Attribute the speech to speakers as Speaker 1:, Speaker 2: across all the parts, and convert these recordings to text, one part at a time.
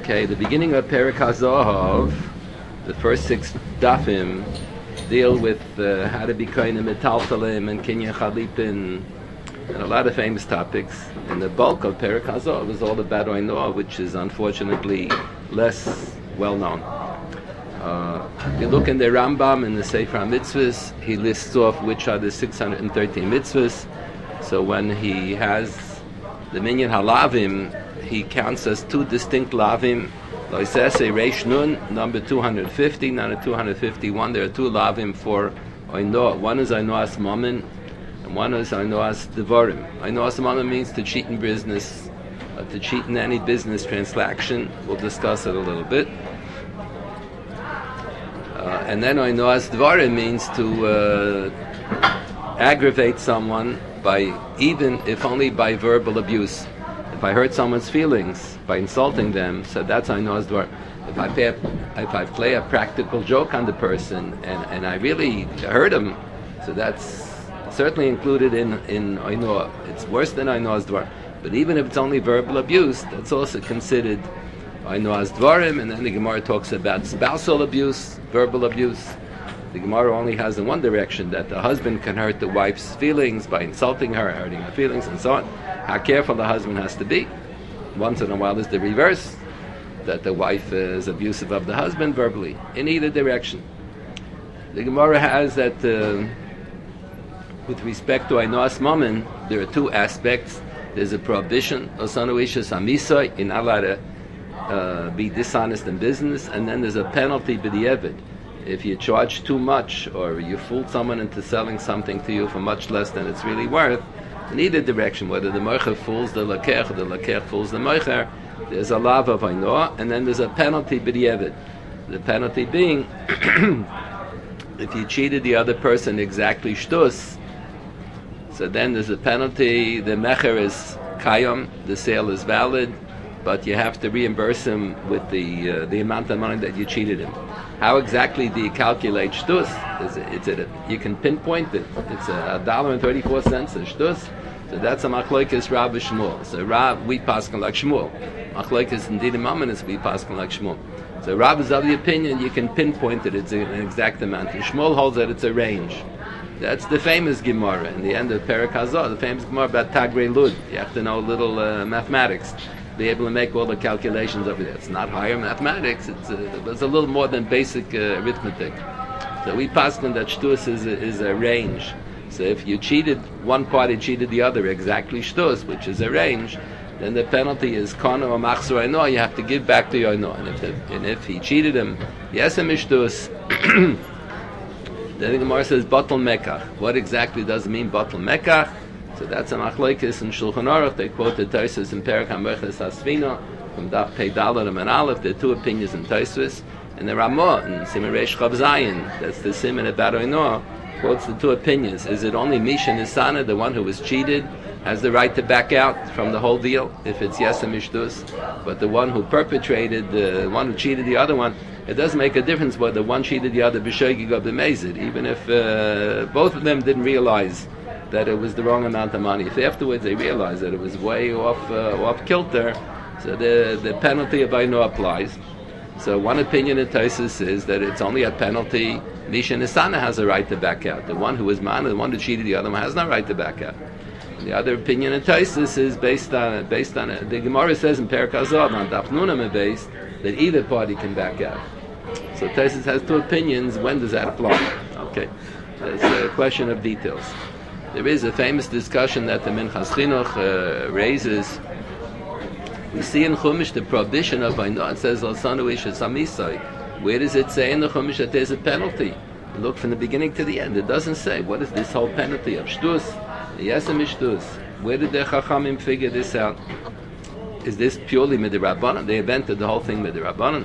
Speaker 1: Okay, the beginning of Perek HaZohav, the first 6 dafim, deal with how to be kohenim metaltalim and kinyan chalipin, and a lot of famous topics. And the bulk of Perek HaZohav is all about Oinoah, which is unfortunately less well known. If you look in the Rambam in the Sefer HaMitzvahs, he lists off which are the 613 mitzvahs. So when he has the minyan halavim, he counts as 2 distinct lavim. Loisese Reish Nun, number 250, number 251. There are 2 lavim for Oinoah. One is Oinoah's Mammon, and one is Oinoah's Devarim. Oinoah's Mammon means to cheat in business, to cheat in any business transaction. We'll discuss it a little bit. And then Oinoah's Devarim means to aggravate someone by, even if only by verbal abuse. If I hurt someone's feelings by insulting them, so that's Oinoah's Dvar. If I play a practical joke on the person and I really hurt him, so that's certainly included in Oinoah. It's worse than Oinoah's Dvar. But even if it's only verbal abuse, that's also considered Oinoah's Dvarim. And then the Gemara talks about spousal abuse, verbal abuse. The Gemara only has in one direction, that the husband can hurt the wife's feelings by insulting her, hurting her feelings, and so on. How careful the husband has to be. Once in a while is the reverse, that the wife is abusive of the husband verbally, in either direction. The Gemara has that with respect to Oinoah's Mammon, there are 2 aspects. There's a prohibition, Osanu Ishas Hamisai, you're not allowed to be dishonest in business, and then there's a penalty b'di'evid. If you charge too much, or you fooled someone into selling something to you for much less than it's really worth, in either direction, whether the moicher fools the lakech, or the lakech fools the moicher, there's a lav of Oinoah, and then there's a penalty b'di'evid. The penalty being, if you cheated the other person exactly shtus, so then there's a penalty. The mecher is kayom, the sale is valid, but you have to reimburse him with the amount of money that you cheated him. How exactly do you calculate shtus? You can pinpoint it. It's $1.34 a shtus. So that's a machlokes Rav and Shmuel. So Rav, we paskin like Shmuel. Machlokes indeed Mammon is we paskin like Shmuel. So Rav is of the opinion you can pinpoint it. It's an exact amount. And Shmuel holds that it's a range. That's the famous Gemara in the end of Perek HaZohav. The famous Gemara about Tagrei Lud. You have to know a little mathematics. Be able to make all the calculations over there. It's not higher mathematics. It's a little more than basic arithmetic. So we paskin that shtus is a range. So if you cheated, one party cheated the other exactly shtus, which is a range, then the penalty is kono or machzor Oinoah. You have to give back to your Oinoah. And if he cheated him, yes, a mishtus. Then the Gemara says batal mekach. What exactly does it mean batal mekach? So that's a machlokes in Shulchan Aruch. They quote the Tosfos in Perek HaMerches HaSfina from Daf Pei Dalet and Aleph. There are 2 opinions in Tosfos, and the Ramah in Siman Reish Chav Zayin, that's the Siman about Oinoah, quotes the 2 opinions. Is it only Misha Nisana, the one who was cheated, has the right to back out from the whole deal if it's yes and mishtus, but the one who perpetrated, the one who cheated the other one, it doesn't make a difference whether one cheated the other b'shoigig or b'mezid, even if both of them didn't realize that it was the wrong amount of money. If afterwards they realized that it was way off kilter, so the penalty of Oinoah applies. So one opinion in Tosfos is that it's only a penalty. Misha Nisana has a right to back out. The one who was man, the one who cheated the other one, has no right to back out. And the other opinion in Tosfos is based on the Gemara says in Perek HaZohav on Daf Nunam based that either party can back out. So Tosfos has 2 opinions. When does that apply? Okay, it's a question of details. There is a famous discussion that the Minchas Chinuch raises. We see in Chumash the prohibition of Oinoah. It says L'sanu Ishas Hamisai. Where does it say in the Chumash that there's a penalty? Look from the beginning to the end. It doesn't say. What is this whole penalty of shtus? Yesem shtus. Where did the Chachamim figure this out? Is this purely midrabanan? They invented the whole thing midrabanan.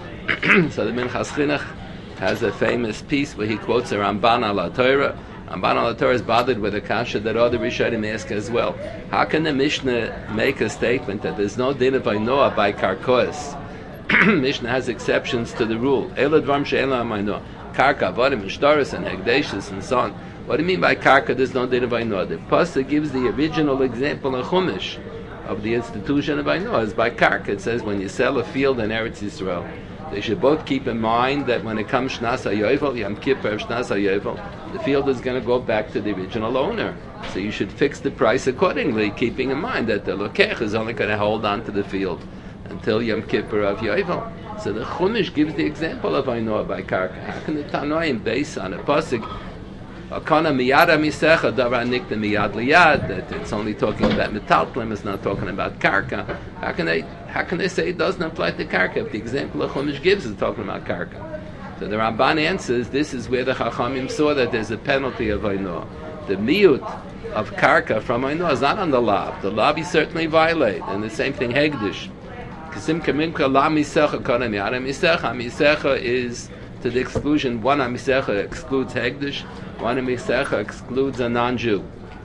Speaker 1: So the Minchas Chinuch has a famous piece where he quotes a Ramban ala Torah. Ramban al Torah is bothered with a kasha that other Rishonim ask as well. How can the Mishnah make a statement that there's no din of Oinoah by karkois? Mishnah has exceptions to the rule. Ela dvarim she'ela Oinoah. Karka, avodim, shtaris, and hegdeshus, and so on. What do you mean by karka? There's no din of Oinoah. The pasuk gives the original example in Chumash. of the institution of Ainur is by karka. It says when you sell a field in Eretz Yisrael, they should both keep in mind that when it comes Shnas HaYovel, Yom Kippur, Shnas HaYovel, the field is going to go back to the original owner. So you should fix the price accordingly, keeping in mind that the Lokech is only going to hold on to the field until Yom Kippur of Yovel. So the Chumash gives the example of Ainur by karka. How can the Tanoim base on a pasuk Akana miyada misecha davar nikta miyad liyad, that it's only talking about metaltlim, it's not talking about karka? How can they say it doesn't apply to karka if the example of Chumash gives is talking about karka? So the Ramban answers, this is where the Chachamim saw that there's a penalty of Ainur. The miyut of karka from Ainur is not on the lav. The lav you certainly violate, and the same thing hegdish. Kisim kamimka la misecha kana miyada misecha. Misecha is to the exclusion. One amisecha excludes hegdish. One amisecha excludes a non-Jew.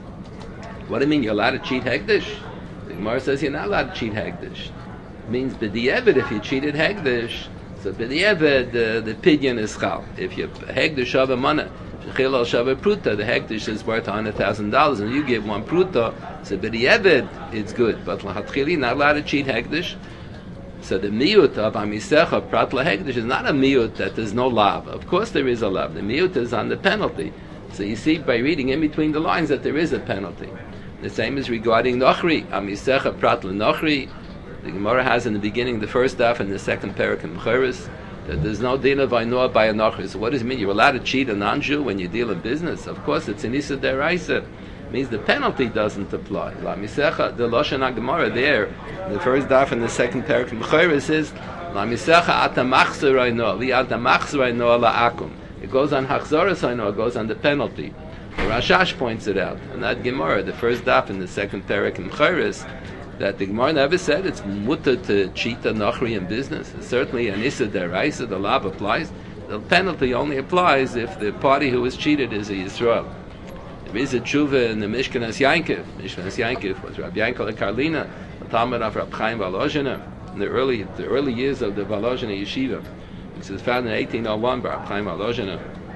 Speaker 1: What do you mean? You're allowed to cheat hegdish? The Gemara says you're not allowed to cheat hegdish. It means b'di'evet if you cheated hegdish. So b'di'evet the pidyon is chal. If you hegdish shava mana, shechil al shava pruta, the hegdish is worth $100,000, and you give one pruta. So b'di'evet it's good, but l'hatchili not allowed to cheat hegdish. So the miyut of amisecha prat lahegdish is not a miyut that there's no lav. Of course there is a lav. The miyut is on the penalty. So you see by reading in between the lines that there is a penalty. The same is regarding nochri. Amisecha prat nochri. The Gemara has in the beginning the first daf and the second parak in Mechoros that there's no din of Ainur by a nochri. So what does it mean? You're allowed to cheat a non-Jew when you deal in business? Of course it's an issa deraisa. Means the penalty doesn't apply. La misecha, the Lashon HaGemara there, the first daf and the second parak in Mechoros is La misecha ata machzor Ainur, li ata machzor Ainur la akum. It goes on hachzoras Ainur, it goes on the penalty. The Rashash points it out, and that Gemara, the first daf and the second parak in Mechoros, that the Gemara never said it's mutter to cheat a nochri in business. It's certainly an issa deraisa, the law applies. The penalty only applies if the party who was cheated is a Yisrael. There is a tshuva in the Mishkanas Yankiv. Mishkanas Yankiv was Rabbi Yankel Karlina, a Talmud of Rabbi Chaim Volozhiner, in the early years of the Volozhiner Yeshiva. This was found in 1801 by Rabbi Chaim Volozhiner.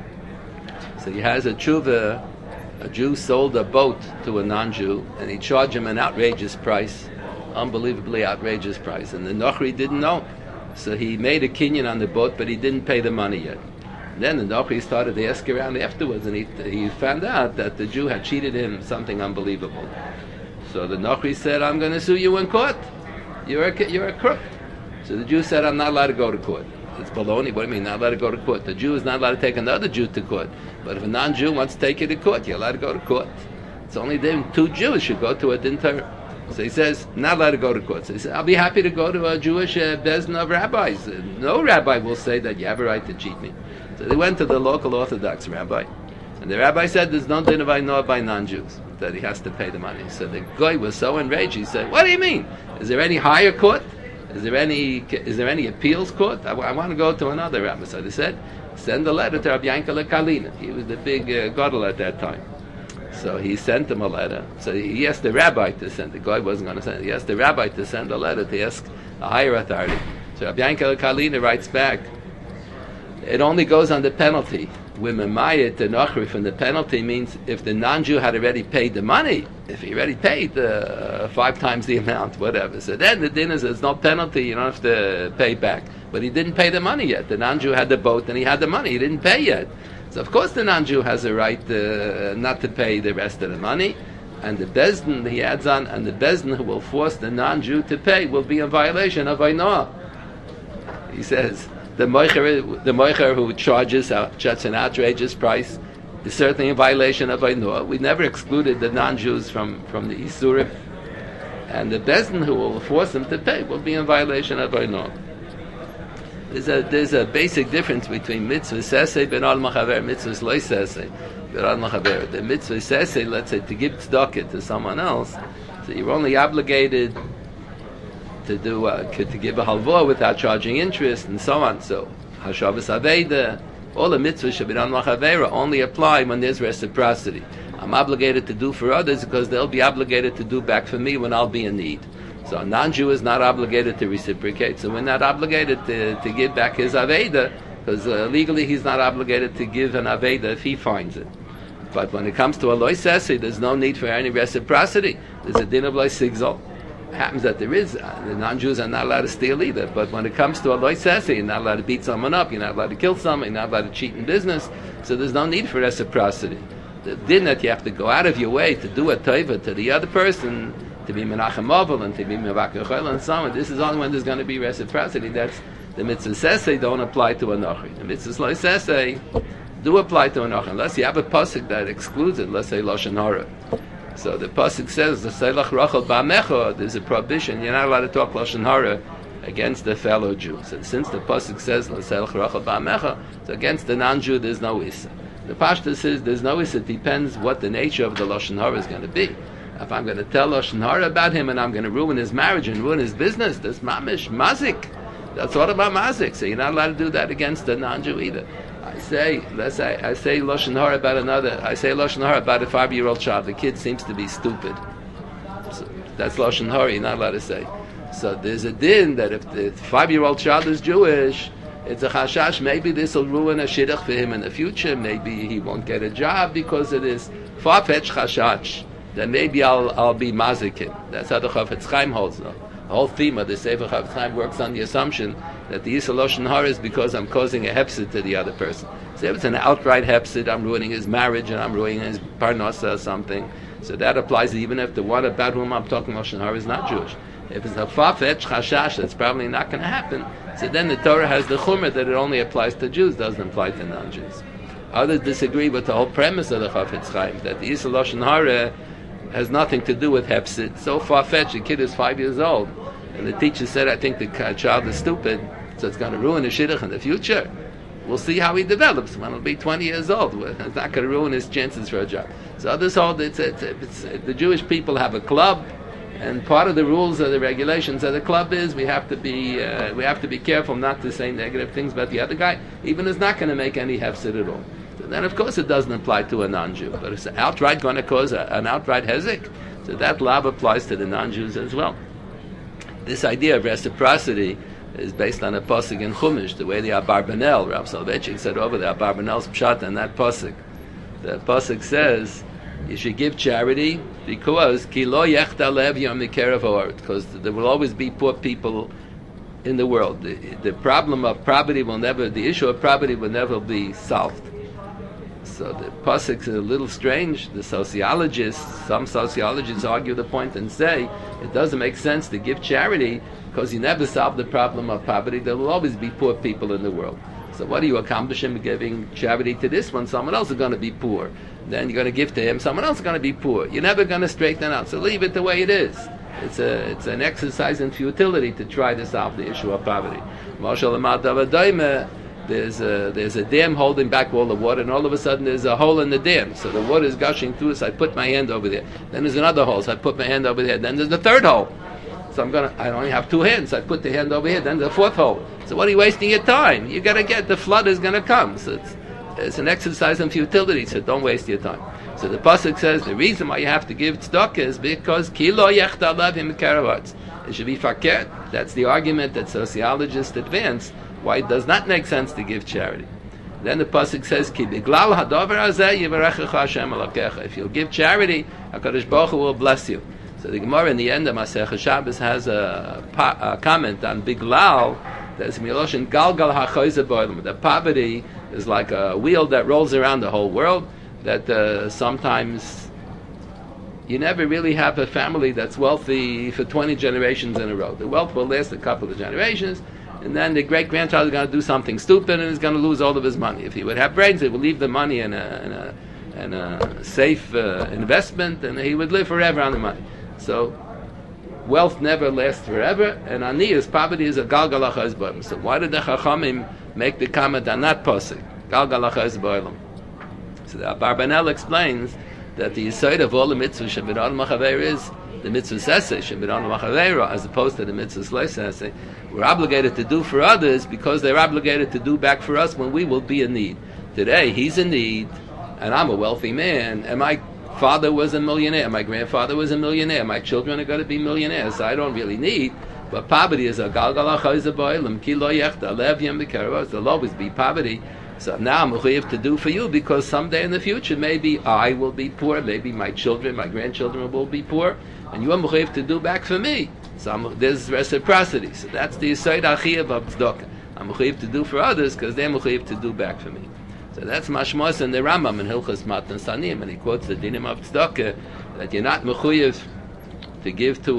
Speaker 1: So he has a tshuva. A Jew sold a boat to a non-Jew, and he charged him an outrageous price, unbelievably outrageous price, and the Nochri didn't know. So he made a kinyan on the boat, but he didn't pay the money yet. Then the Nochri started to ask around afterwards, and he found out that the Jew had cheated him something unbelievable. So the Nochri said, I'm going to sue you in court. You're a crook. So the Jew said, I'm not allowed to go to court. It's baloney. What do you mean, not allowed to go to court? The Jew is not allowed to take another Jew to court. But if a non-Jew wants to take you to court, you're allowed to go to court. It's only then two Jews should go to a din Torah. So he says, not allowed to go to court. So he says, I'll be happy to go to a Jewish bezdin of rabbis. No rabbi will say that you have a right to cheat me. So they went to the local Orthodox rabbi. And the rabbi said, there's no din of Ainur by non-Jews, that he has to pay the money. So the guy was so enraged, he said, what do you mean? Is there any higher court? Is there any appeals court? I want to go to another rabbi. So they said, send a letter to Rabbi Yankel Kalina. He was the big gadol at that time. So he sent him a letter. So he asked the rabbi to send. The guy wasn't going to send it. He asked the rabbi to send a letter to ask a higher authority. So Rabbi Yankel Kalina writes back, it only goes on the penalty. Wim'mayit the nochri from the penalty means if the non-Jew had already paid the money, if he already paid 5 times the amount, whatever. So then the din is there's no penalty, you don't have to pay back. But he didn't pay the money yet. The non-Jew had the boat and he had the money. He didn't pay yet. So of course the non-Jew has a right not to pay the rest of the money. And the bezdin, he adds on, and the bezdin who will force the non-Jew to pay will be in violation of Ainur. He says, the moicher who charges an outrageous price is certainly in violation of Ainur. We never excluded the non-Jews from the Isurim. And the bezdin who will force them to pay will be in violation of Ainur. There's a basic difference between mitzvah sesei ben al machaver, mitzvah lo sesei ben al machaver. The mitzvah sesei, let's say, to give tzedakah to someone else, so you're only obligated to give a halvah without charging interest and so on. So hashavas aveda, all the mitzvahs ben al machaver only apply when there's reciprocity. I'm obligated to do for others because they'll be obligated to do back for me when I'll be in need. So a non-Jew is not obligated to reciprocate. So we're not obligated to give back his Aveda, because legally he's not obligated to give an Aveda if he finds it. But when it comes to a Loy Sesi, there's no need for any reciprocity. There's a din of Loy Sigzol. happens that there is, the non-Jews are not allowed to steal either, but when it comes to a loisese, you're not allowed to beat someone up, you're not allowed to kill someone, you're not allowed to cheat in business, so there's no need for reciprocity. The din that you have to go out of your way to do a tova to the other person, to be menachem ovel and to be mevakar chol and so on, this is only when there's going to be reciprocity. That's the mitzvah sesei don't apply to a nochi. The mitzvah loisese do apply to a nochi, unless you have a pasuk that excludes it, let's say lashon hara. So the pasuk says, "L'seilach rachel ba'amecha." There's a prohibition. You're not allowed to talk lashon hara against a fellow Jew. So since the pasuk says, "L'seilach rachel ba'amecha," so against the non-Jew there's no issa. The pashta says there's no issa. It depends what the nature of the lashon hara is going to be. If I'm going to tell lashon hara about him and I'm going to ruin his marriage and ruin his business, that's mamish mazik. That's all about mazik. So you're not allowed to do that against a non-Jew either. I say lashon hara about another. I say lashon hara about a 5-year-old child. The kid seems to be stupid. So that's lashon hara. You're not allowed to say. So there's a din that if the 5-year-old child is Jewish, it's a chashash. Maybe this will ruin a shidduch for him in the future. Maybe he won't get a job because it is far-fetched chashash. Then maybe I'll be mazik him. That's how the Chafetz Chaim holds. No? The whole theme of the Sefer Chafetz Chaim works on the assumption that the Yisrael Lashon Hara is because I'm causing a hepsid to the other person. So if it's an outright hepsid, I'm ruining his marriage and I'm ruining his parnasa or something. So that applies even if the one about whom I'm talking Lashon Hara is not Jewish. If it's a far-fetched chashash, that's probably not going to happen. So then the Torah has the chumrah that it only applies to Jews, doesn't apply to non-Jews. Others disagree with the whole premise of the Chafetz Chaim, that the Yisrael Lashon Hara has nothing to do with hepsid. So far-fetched, the kid is 5 years old. And the teacher said, I think the child is stupid, so it's going to ruin his shidduch in the future. We'll see how he develops when he'll be 20 years old. It's not going to ruin his chances for a job. So others hold the Jewish people have a club, and part of the rules of the regulations of the club is we have to be careful not to say negative things about the other guy, even if it's not going to make any hefsid at all. So then, of course, it doesn't apply to a non-Jew, but it's outright going to cause an outright hezek. So that law applies to the non-Jews as well. This idea of reciprocity is based on a pasuk in Chumash, the way the Abarbanel, Rav Soloveitchik said over the Abarbanel's pshat and that pasuk. The pasuk says you should give charity because ki lo yechta lev yom mikerav ha'oret, because there will always be poor people in the world. The problem of poverty the issue of poverty will never be solved. So the pasuk is a little strange. Some sociologists argue the point and say it doesn't make sense to give charity because you never solve the problem of poverty. There will always be poor people in the world. So what do you accomplish in giving charity to this one? Someone else is going to be poor. Then you're going to give to him. Someone else is going to be poor. You're never going to straighten out. So leave it the way it is. It's an exercise in futility to try to solve the issue of poverty. There's a dam holding back all the water, and all of a sudden there's a hole in the dam. So the water is gushing through, so I put my hand over there. Then there's another hole, so I put my hand over there. Then there's the third hole. So I only have 2 hands, so I put the hand over here. Then the 4th hole. So what are you wasting your time? You got to get, the flood is going to come. So it's an exercise in futility, so don't waste your time. So the pasuk says the reason why you have to give tzedakah is because ki lo yechta lavim karavatz. It should be fakir. That's the argument that sociologists advance. Why it does not make sense to give charity. Then the pasuk says, "Ki biglal hadavar hazeh yivarechecha Hashem alakecha." If you'll give charity, HaKadosh Baruch Hu will bless you. So the Gemara in the end of Masechah Shabbos has a comment on biglal. There's miloshin galgal hachoyze b'olam. That poverty is like a wheel that rolls around the whole world. That sometimes you never really have a family that's wealthy for 20 generations in a row. The wealth will last a couple of generations. And then the great-grandchild is going to do something stupid and is going to lose all of his money. If he would have brains, he would leave the money in a safe investment, and he would live forever on the money. So wealth never lasts forever, and aniyus, poverty, is a galgal hachos b'olam. So why did the Chachamim make the comment on that pasuk? Galgal hachos b'olam. So the Abarbanel explains that the yesod of all the mitzvahs shebidon machaver is the mitzvah seseh shebidon machaver, as opposed to the mitzvah lo seseh. We're obligated to do for others because they're obligated to do back for us when we will be in need. Today, he's in need, and I'm a wealthy man, and my father was a millionaire, my grandfather was a millionaire, my children are going to be millionaires, so I don't really need. But poverty is a galgal hachos b'olam, ki lo yechta lev yom b'karavos. There'll always be poverty. So now I'm mechuyev to do for you because someday in the future, maybe I will be poor, maybe my children, my grandchildren will be poor, and you are mechuyev to do back for me. So there's reciprocity. So that's the Yisod HaChiyuv of tzedakah. I'm mechuyev to do for others because they're mechuyev to do back for me. So that's mashmos in the Rambam in Hilchos Matan Sanim, and he quotes the dinim of tzedakah that you're not mechuyev to give to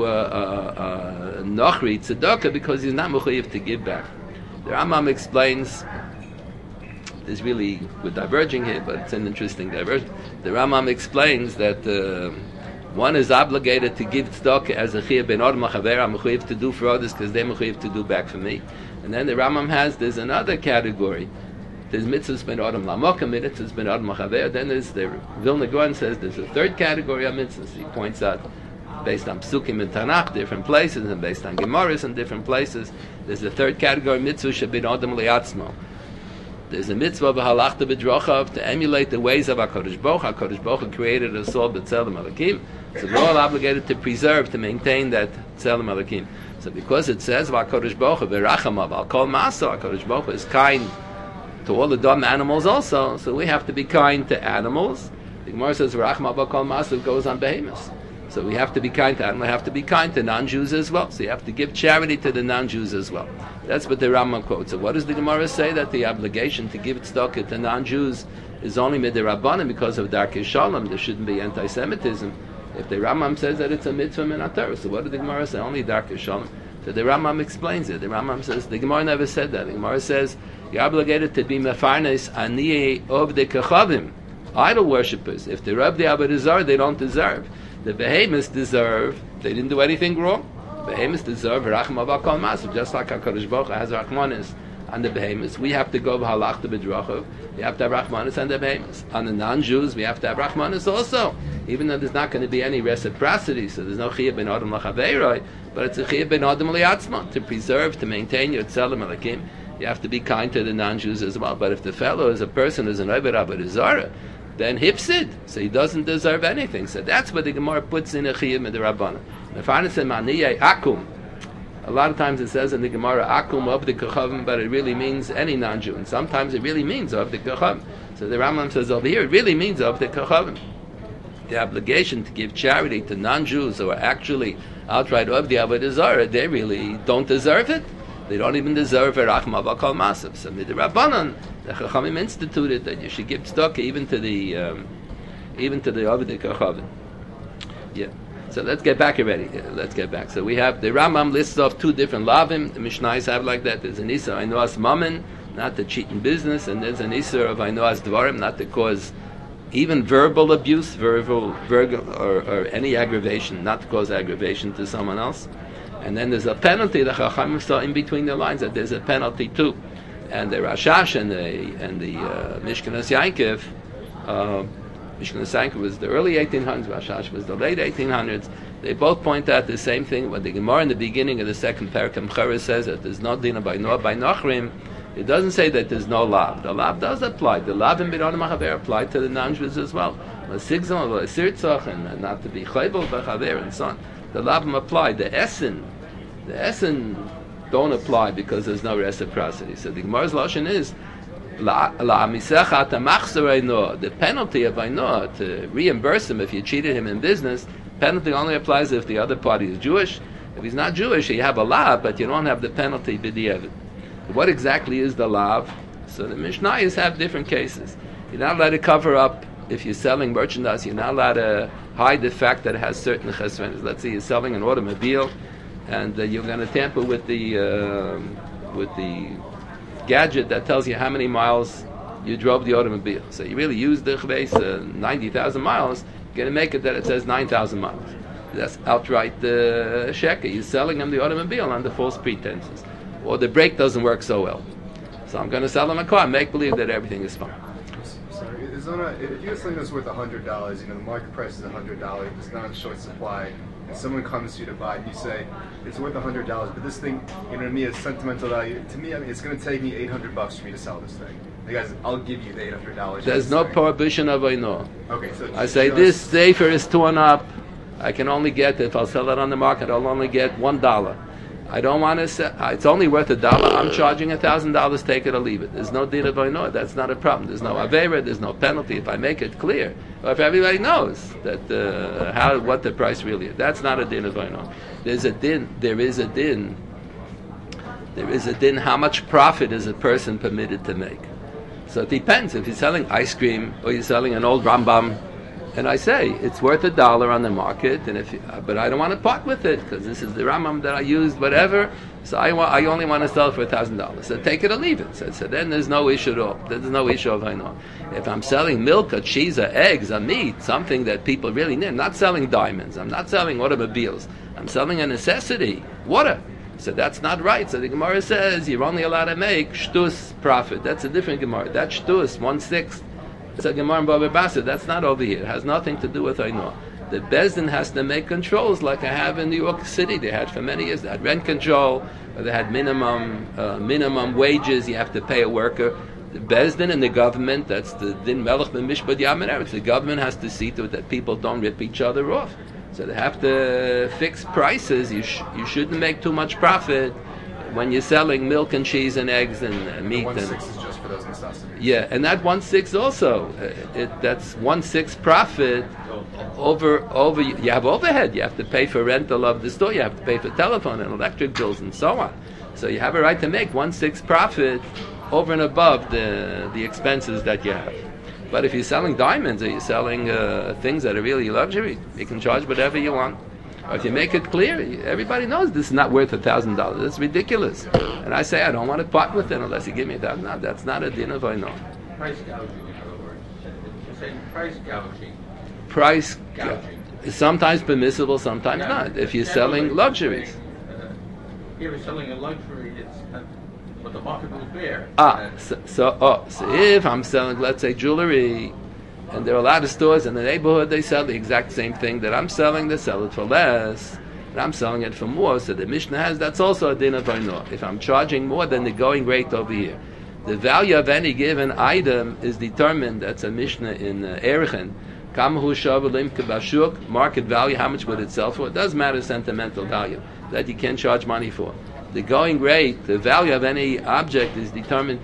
Speaker 1: a nochri tzedakah because he's not mechuyev to give back. The Rambam explains. There's really, we're diverging here, but it's an interesting diversion. The Rambam explains that one is obligated to give tzedakah as a chiyuv ben adam chaver. I'm mechuyev to do for others because they're mechuyev to do back for me. And then the Rambam there's another category. There's mitzvahs ben adam lamokim, mitzvahs ben adam chaver. Then there's the Vilna Gaon says there's a third category of mitzvahs. He points out based on psukim in Tanakh, different places, and based on Gemaras in different places. There's a third category, mitzvah shebin adam liatzmo. There's a mitzvah of halachta b'drachav to emulate the ways of HaKadosh Baruch Hu. HaKadosh Baruch Hu created us all b'tzelem Elokim. So we're all obligated to preserve, to maintain that tzelem Elokim. So because it says HaKadosh Baruch Hu v'rachamav al kol ma'aso, HaKadosh Baruch Hu is kind to all the dumb animals also. So we have to be kind to animals. The Gemara says v'rachamav al kol ma'aso goes on behemoths. So we have to be kind to animals. We have to be kind to non-Jews as well. So you have to give charity to the non-Jews as well. That's what the Rambam quotes. So what does the Gemara say? That the obligation to give tzedakah to non-Jews is only midirabbanan because of Darkei Shalom. There shouldn't be anti-Semitism. If the Rambam says that it's a mitzvah min HaTorah, so what did the Gemara say? Only Darkei Shalom. So the Rambam explains it. The Rambam says, the Gemara never said that. The Gemara says, you're obligated to be mefarnes aniyei obdei kachavim, idol worshippers. If they're of the Avodah Zarah, they don't deserve. The behemoths deserve, they didn't do anything wrong. Behemoths deserve rachmav al kol masav, just like HaKadosh Baruch Hu has rachmanis on the behemoths. We have to go b'halachta b'drachav. We have to have rachmanis on the behemoths. On the non-Jews, we have to have rachmanis also. Even though there's not going to be any reciprocity, so there's no chiyuv ben adam lachaveiroi, but it's a chiyuv ben adam liatzma, to preserve, to maintain your tzelem elakim. You have to be kind to the non-Jews as well. But if the fellow is a person who's an oved avodah zarah, then hipsid, so he doesn't deserve anything. So that's what the Gemara puts in a chiyuv midirabbanan. A lot of times it says in the Gemara akum of the kachavim, but it really means any non-Jew, and sometimes it really means of the kachavim. So the Rambam says over here it really means of the kachavim. The obligation to give charity to non-Jews who are actually outright of the avodah zarah, they really don't deserve it. They don't even deserve a rachmav al kol masav. So midirabbanan, the Chachamim instituted that you should give tzedakah even to the Avdei Kachavim. Yeah. So let's get back already. Let's get back. So we have the Rambam lists off two different lavim. The Mishnayos have like that. There's an Isser Ainoas Mammon, not to cheat in business, and there's an Isser of Ainoas Dvarim, not to cause even verbal abuse, or any aggravation, not to cause aggravation to someone else. And then there's a penalty. The Chachamim saw in between the lines that there's a penalty too. And the Rashash and the Mishkenas Yankov, Mishkenas Yankov was the early 1800s, Rashash was the late 1800s. They both point out the same thing. When the Gemara in the beginning of the second parak Mechara says that there's no dina by Nochrim, it doesn't say that there's no lav. The lav does apply. The lav in B'nai Machaber applied to the non-Jews as well. And not to be chayvel b'chaver and so on. The lavim apply. The essen don't apply because there's no reciprocity. So the Gemara's lashon is the penalty of Ainoah, to reimburse him if you cheated him in business. Penalty only applies if the other party is Jewish. If he's not Jewish, you have a lav, but you don't have the penalty b'di'evet. What exactly is the lav? So the Mishnayos have different cases. You're not allowed to cover up if you're selling merchandise. You're not allowed to hide the fact that it has certain chesronos. Let's say you're selling an automobile, and you're going to tamper with the gadget that tells you how many miles you drove the automobile. So you really use the chveis 90,000 miles. You're going to make it that it says 9,000 miles. That's outright sheker. You're selling them the automobile under false pretenses. Or the brake doesn't work so well. So I'm going to sell them a car and make believe that everything is fine.
Speaker 2: Sorry, if you have something that's worth $100, the market price is $100, there's not a short supply, and someone comes to you to buy it, and you say, it's worth $100, but this thing, to me, is sentimental value. To me, it's going to take me $800 for me to sell this thing. Hey guys, I'll give you the $800.
Speaker 1: There's no prohibition of Ainoah.
Speaker 2: Okay, so
Speaker 1: I say this sefer is torn up. I can only get, if I'll sell it on the market, I'll only get $1. I don't want to sell. It's only worth $1. I'm charging $1,000. Take it or leave it. There's no din of Ainoah. That's not a problem. There's no avera. There's no penalty. If I make it clear, or if everybody knows that what the price really is. That's not a din of Eino. There is a din. How much profit is a person permitted to make? So it depends. If you're selling ice cream or you're selling an old Rambam, and I say it's worth $1 on the market, but I don't want to part with it because this is the Rambam that I used, whatever. So I only want to sell it for $1,000. So take it or leave it. So then there's no issue at all. There's no issue of Eino. If I'm selling milk or cheese or eggs or meat, something that people really need, I'm not selling diamonds. I'm not selling automobiles. I'm selling a necessity, water. So that's not right. So the Gemara says you're only allowed to make shtus profit. That's a different Gemara. That's shtus, 1/6. It's a Gemara in Baba Basra. That's not over here. It has nothing to do with Eino. The Bezdin has to make controls like I have in New York City. They had for many years. They had rent control, or they had minimum wages. You have to pay a worker. The Bezdin and the government, that's the Din Melech Ben Mishpat Yamin Eretz. The government has to see to it that people don't rip each other off. So they have to fix prices. You shouldn't make too much profit when you're selling milk and cheese and eggs and meat.
Speaker 2: 1/6 is just for those necessities.
Speaker 1: Yeah, and that 1/6 also. That's 1/6 profit over. You have overhead. You have to pay for rental of the store. You have to pay for telephone and electric bills and so on. So you have a right to make 1/6 profit over and above the expenses that you have. But if you're selling diamonds or you're selling things that are really luxury, you can charge whatever you want. Or if you make it clear, everybody knows this is not worth $1,000. It's ridiculous. And I say I don't want to part with it unless you give me $1,000. That's not a din of Eino.
Speaker 3: Price gouging, in other words. You're saying price gouging.
Speaker 1: Price gouging is sometimes permissible, sometimes not. If you're selling luxuries.
Speaker 3: If you're selling a luxury, it's what the market will bear.
Speaker 1: So if I'm selling, let's say, jewelry, and there are a lot of stores in the neighborhood, they sell the exact same thing that I'm selling, they sell it for less, and I'm selling it for more, so the Mishnah has, that's also a din of Eino. If I'm charging more than the going rate over here. The value of any given item is determined, that's a Mishnah in Erechen, market value, how much would it sell for? It doesn't matter sentimental value, that you can charge money for. The going rate, the value of any object is determined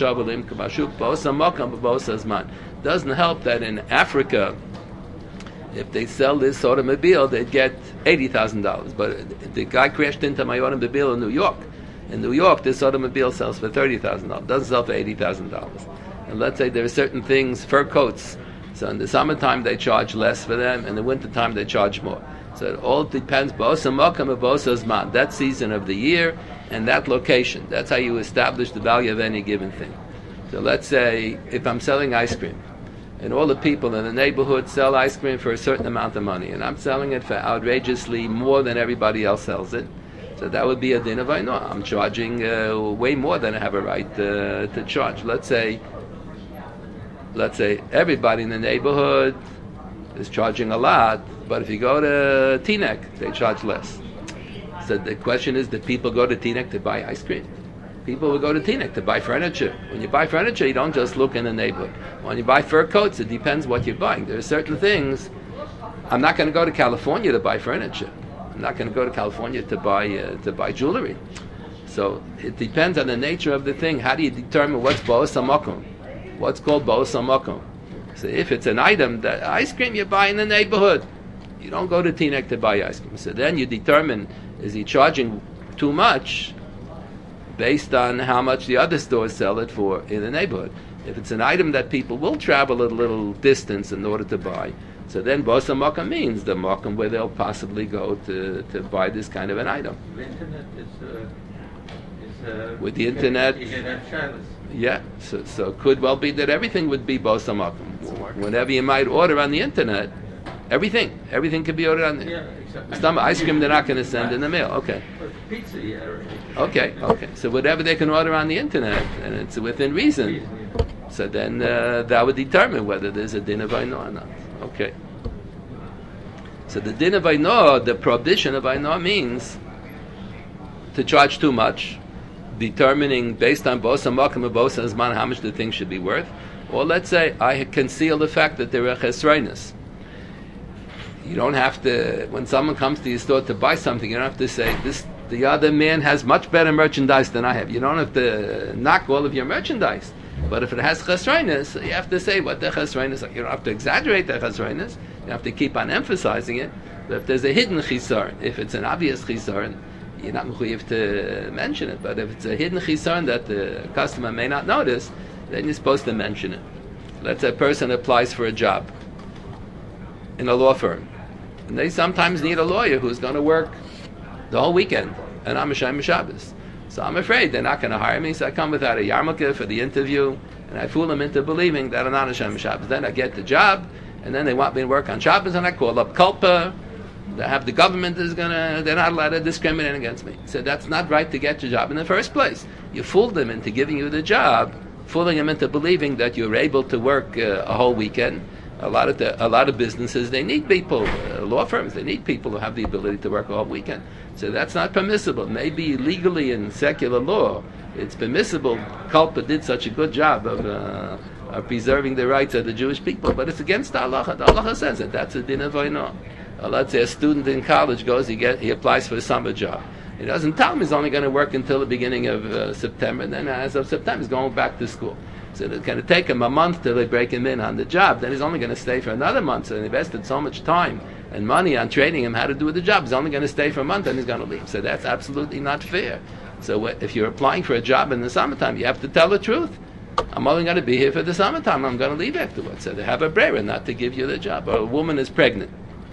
Speaker 1: doesn't help that in Africa, if they sell this automobile, they'd get $80,000. But the guy crashed into my automobile in New York. In New York, this automobile sells for $30,000. Doesn't sell for $80,000. And let's say there are certain things, fur coats. So in the summertime, they charge less for them. In the wintertime, they charge more. So it all depends, that season of the year and that location. That's how you establish the value of any given thing. So let's say if I'm selling ice cream, and all the people in the neighborhood sell ice cream for a certain amount of money, and I'm selling it for outrageously more than everybody else sells it, so that would be a din of Eino. I'm charging way more than I have a right to charge. Let's say everybody in the neighborhood is charging a lot, but if you go to Teaneck, they charge less. So the question is, do people go to Teaneck to buy ice cream? People will go to Teaneck to buy furniture. When you buy furniture, you don't just look in the neighborhood. When you buy fur coats, it depends what you're buying. There are certain things. I'm not going to go to California to buy furniture. I'm not going to go to California to buy jewelry. So it depends on the nature of the thing. How do you determine what's Bo'os HaMakom? What's called Bo'os HaMakom? So if it's an item, that ice cream you buy in the neighborhood, you don't go to Teaneck to buy ice cream. So then you determine, is he charging too much based on how much the other stores sell it for in the neighborhood. If it's an item that people will travel a little distance in order to buy, so then Bo'os HaMakom means the makom where they'll possibly go to buy this kind of an item.
Speaker 3: The internet is
Speaker 1: with the internet,
Speaker 3: you can have shadows.
Speaker 1: Yeah, so could well be that everything would be Bo'os HaMakom. Whenever you might order on the internet, everything could be ordered on the
Speaker 3: Yeah, exactly.
Speaker 1: Some ice cream they're not going to send in the mail. Okay.
Speaker 3: Pizza, yeah.
Speaker 1: Okay. So whatever they can order on the internet, and it's within reason, so then that would determine whether there's a din of Eino or not. Okay. So the din of Eino, the prohibition of Eino means to charge too much, determining based on Bo'os HaMakom and Bo'os HaZman how much the thing should be worth. Or let's say I conceal the fact that there are chesroinus. You don't have to, when someone comes to your store to buy something, you don't have to say, the other man has much better merchandise than I have. You don't have to knock all of your merchandise. But if it has chesroinus, you have to say what the chesroinus. You don't have to exaggerate the chesroinus. You have to keep on emphasizing it. But if there's a hidden chisar, if it's an obvious chisar, you're not mechuyev to mention it. But if it's a hidden chisar that the customer may not notice, then you're supposed to mention it. Let's say a person applies for a job in a law firm, and they sometimes need a lawyer who's going to work the whole weekend, and I'm a Shem Shabbos. So I'm afraid they're not going to hire me, so I come without a yarmulke for the interview, and I fool them into believing that I'm not a Shem Shabbos. Then I get the job, and then they want me to work on Shabbos, and I call up Kulpa. They have the government they're not allowed to discriminate against me. So that's not right to get your job in the first place. You fooled them into giving you the job, fooling them into believing that you're able to work a whole weekend. A lot of businesses, they need people, law firms, they need people who have the ability to work a whole weekend. So that's not permissible. Maybe legally in secular law, it's permissible. Kulpa did such a good job of preserving the rights of the Jewish people, but it's against the halacha. The halacha says that that's a din of oino. Let's say a student in college goes, he applies for a summer job. He doesn't tell him he's only going to work until the beginning of September, and then as of September he's going back to school. So it's going to take him a month till they break him in on the job. Then he's only going to stay for another month. So they invested so much time and money on training him how to do the job. He's only going to stay for a month and he's going to leave. So that's absolutely not fair. So if you're applying for a job in the summertime, you have to tell the truth. I'm only going to be here for the summertime. I'm going to leave afterwards. So they have a brera not to give you the job. Or a woman is pregnant.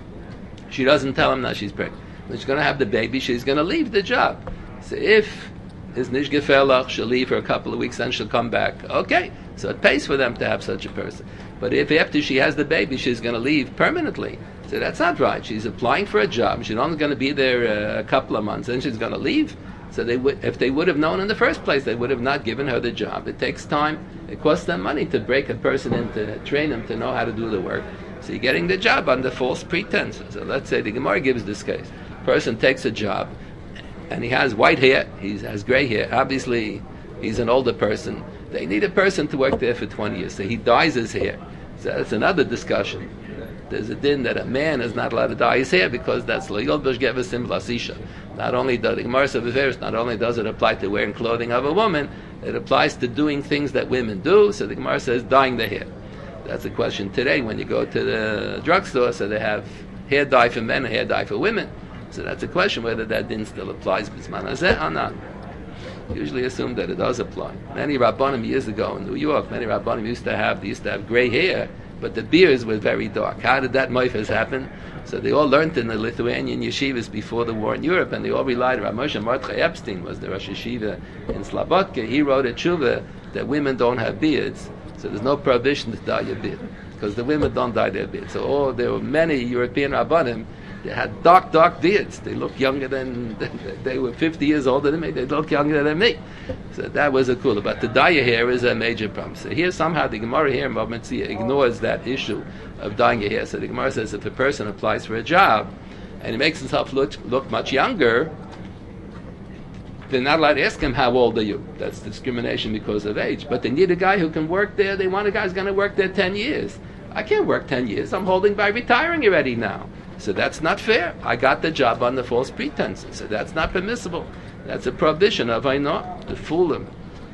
Speaker 1: She doesn't tell him that she's pregnant. When she's going to have the baby, she's going to leave the job. So if is nicht gefährlich, she'll leave for a couple of weeks, then she'll come back. Okay, so it pays for them to have such a person. But if after she has the baby, she's going to leave permanently, so that's not right. She's applying for a job. She's only going to be there a couple of months, then she's going to leave. So if they would have known in the first place, they would have not given her the job. It takes time. It costs them money to break a person in, to train them to know how to do the work. So you're getting the job under false pretense. So let's say the Gemara gives this case. Person takes a job, and he has white hair, he has gray hair. Obviously, he's an older person. They need a person to work there for 20 years. So he dyes his hair. So that's another discussion. There's a din that a man is not allowed to dye his hair because that's loyal b'shgevesim lasisha. Not only does the Gemara says, not only does it apply to wearing clothing of a woman, it applies to doing things that women do. So the Gemara says dyeing the hair. That's a question today when you go to the drugstore. So they have hair dye for men and hair dye for women. So that's a question whether that din still applies b'zman hazeh or not. Usually assume that it does apply. Many Rabbanim years ago in New York, many Rabbanim used to have gray hair, but the beards were very dark. How did that moifas happen? So they all learned in the Lithuanian yeshivas before the war in Europe, and they all relied on Moshe Mordechai Epstein was the Rosh Yeshiva in Slobodka. He wrote a tshuva that women don't have beards, so there's no prohibition to dye your beard, because the women don't dye their beards. So there were many European Rabbanim. They had dark beards. They looked younger than, they were 50 years older than me. They looked younger than me. So that was a cooler. But to dye your hair is a major problem. So here somehow the Gemara here in Matzia ignores that issue of dyeing your hair. So the Gemara says if a person applies for a job and he makes himself look much younger, they're not allowed to ask him, how old are you? That's discrimination because of age. But they need a guy who can work there. They want a guy who's going to work there 10 years. I can't work 10 years. I'm holding by retiring already now. So that's not fair. I got the job on the false pretenses. So that's not permissible. That's a prohibition of I know to fool them.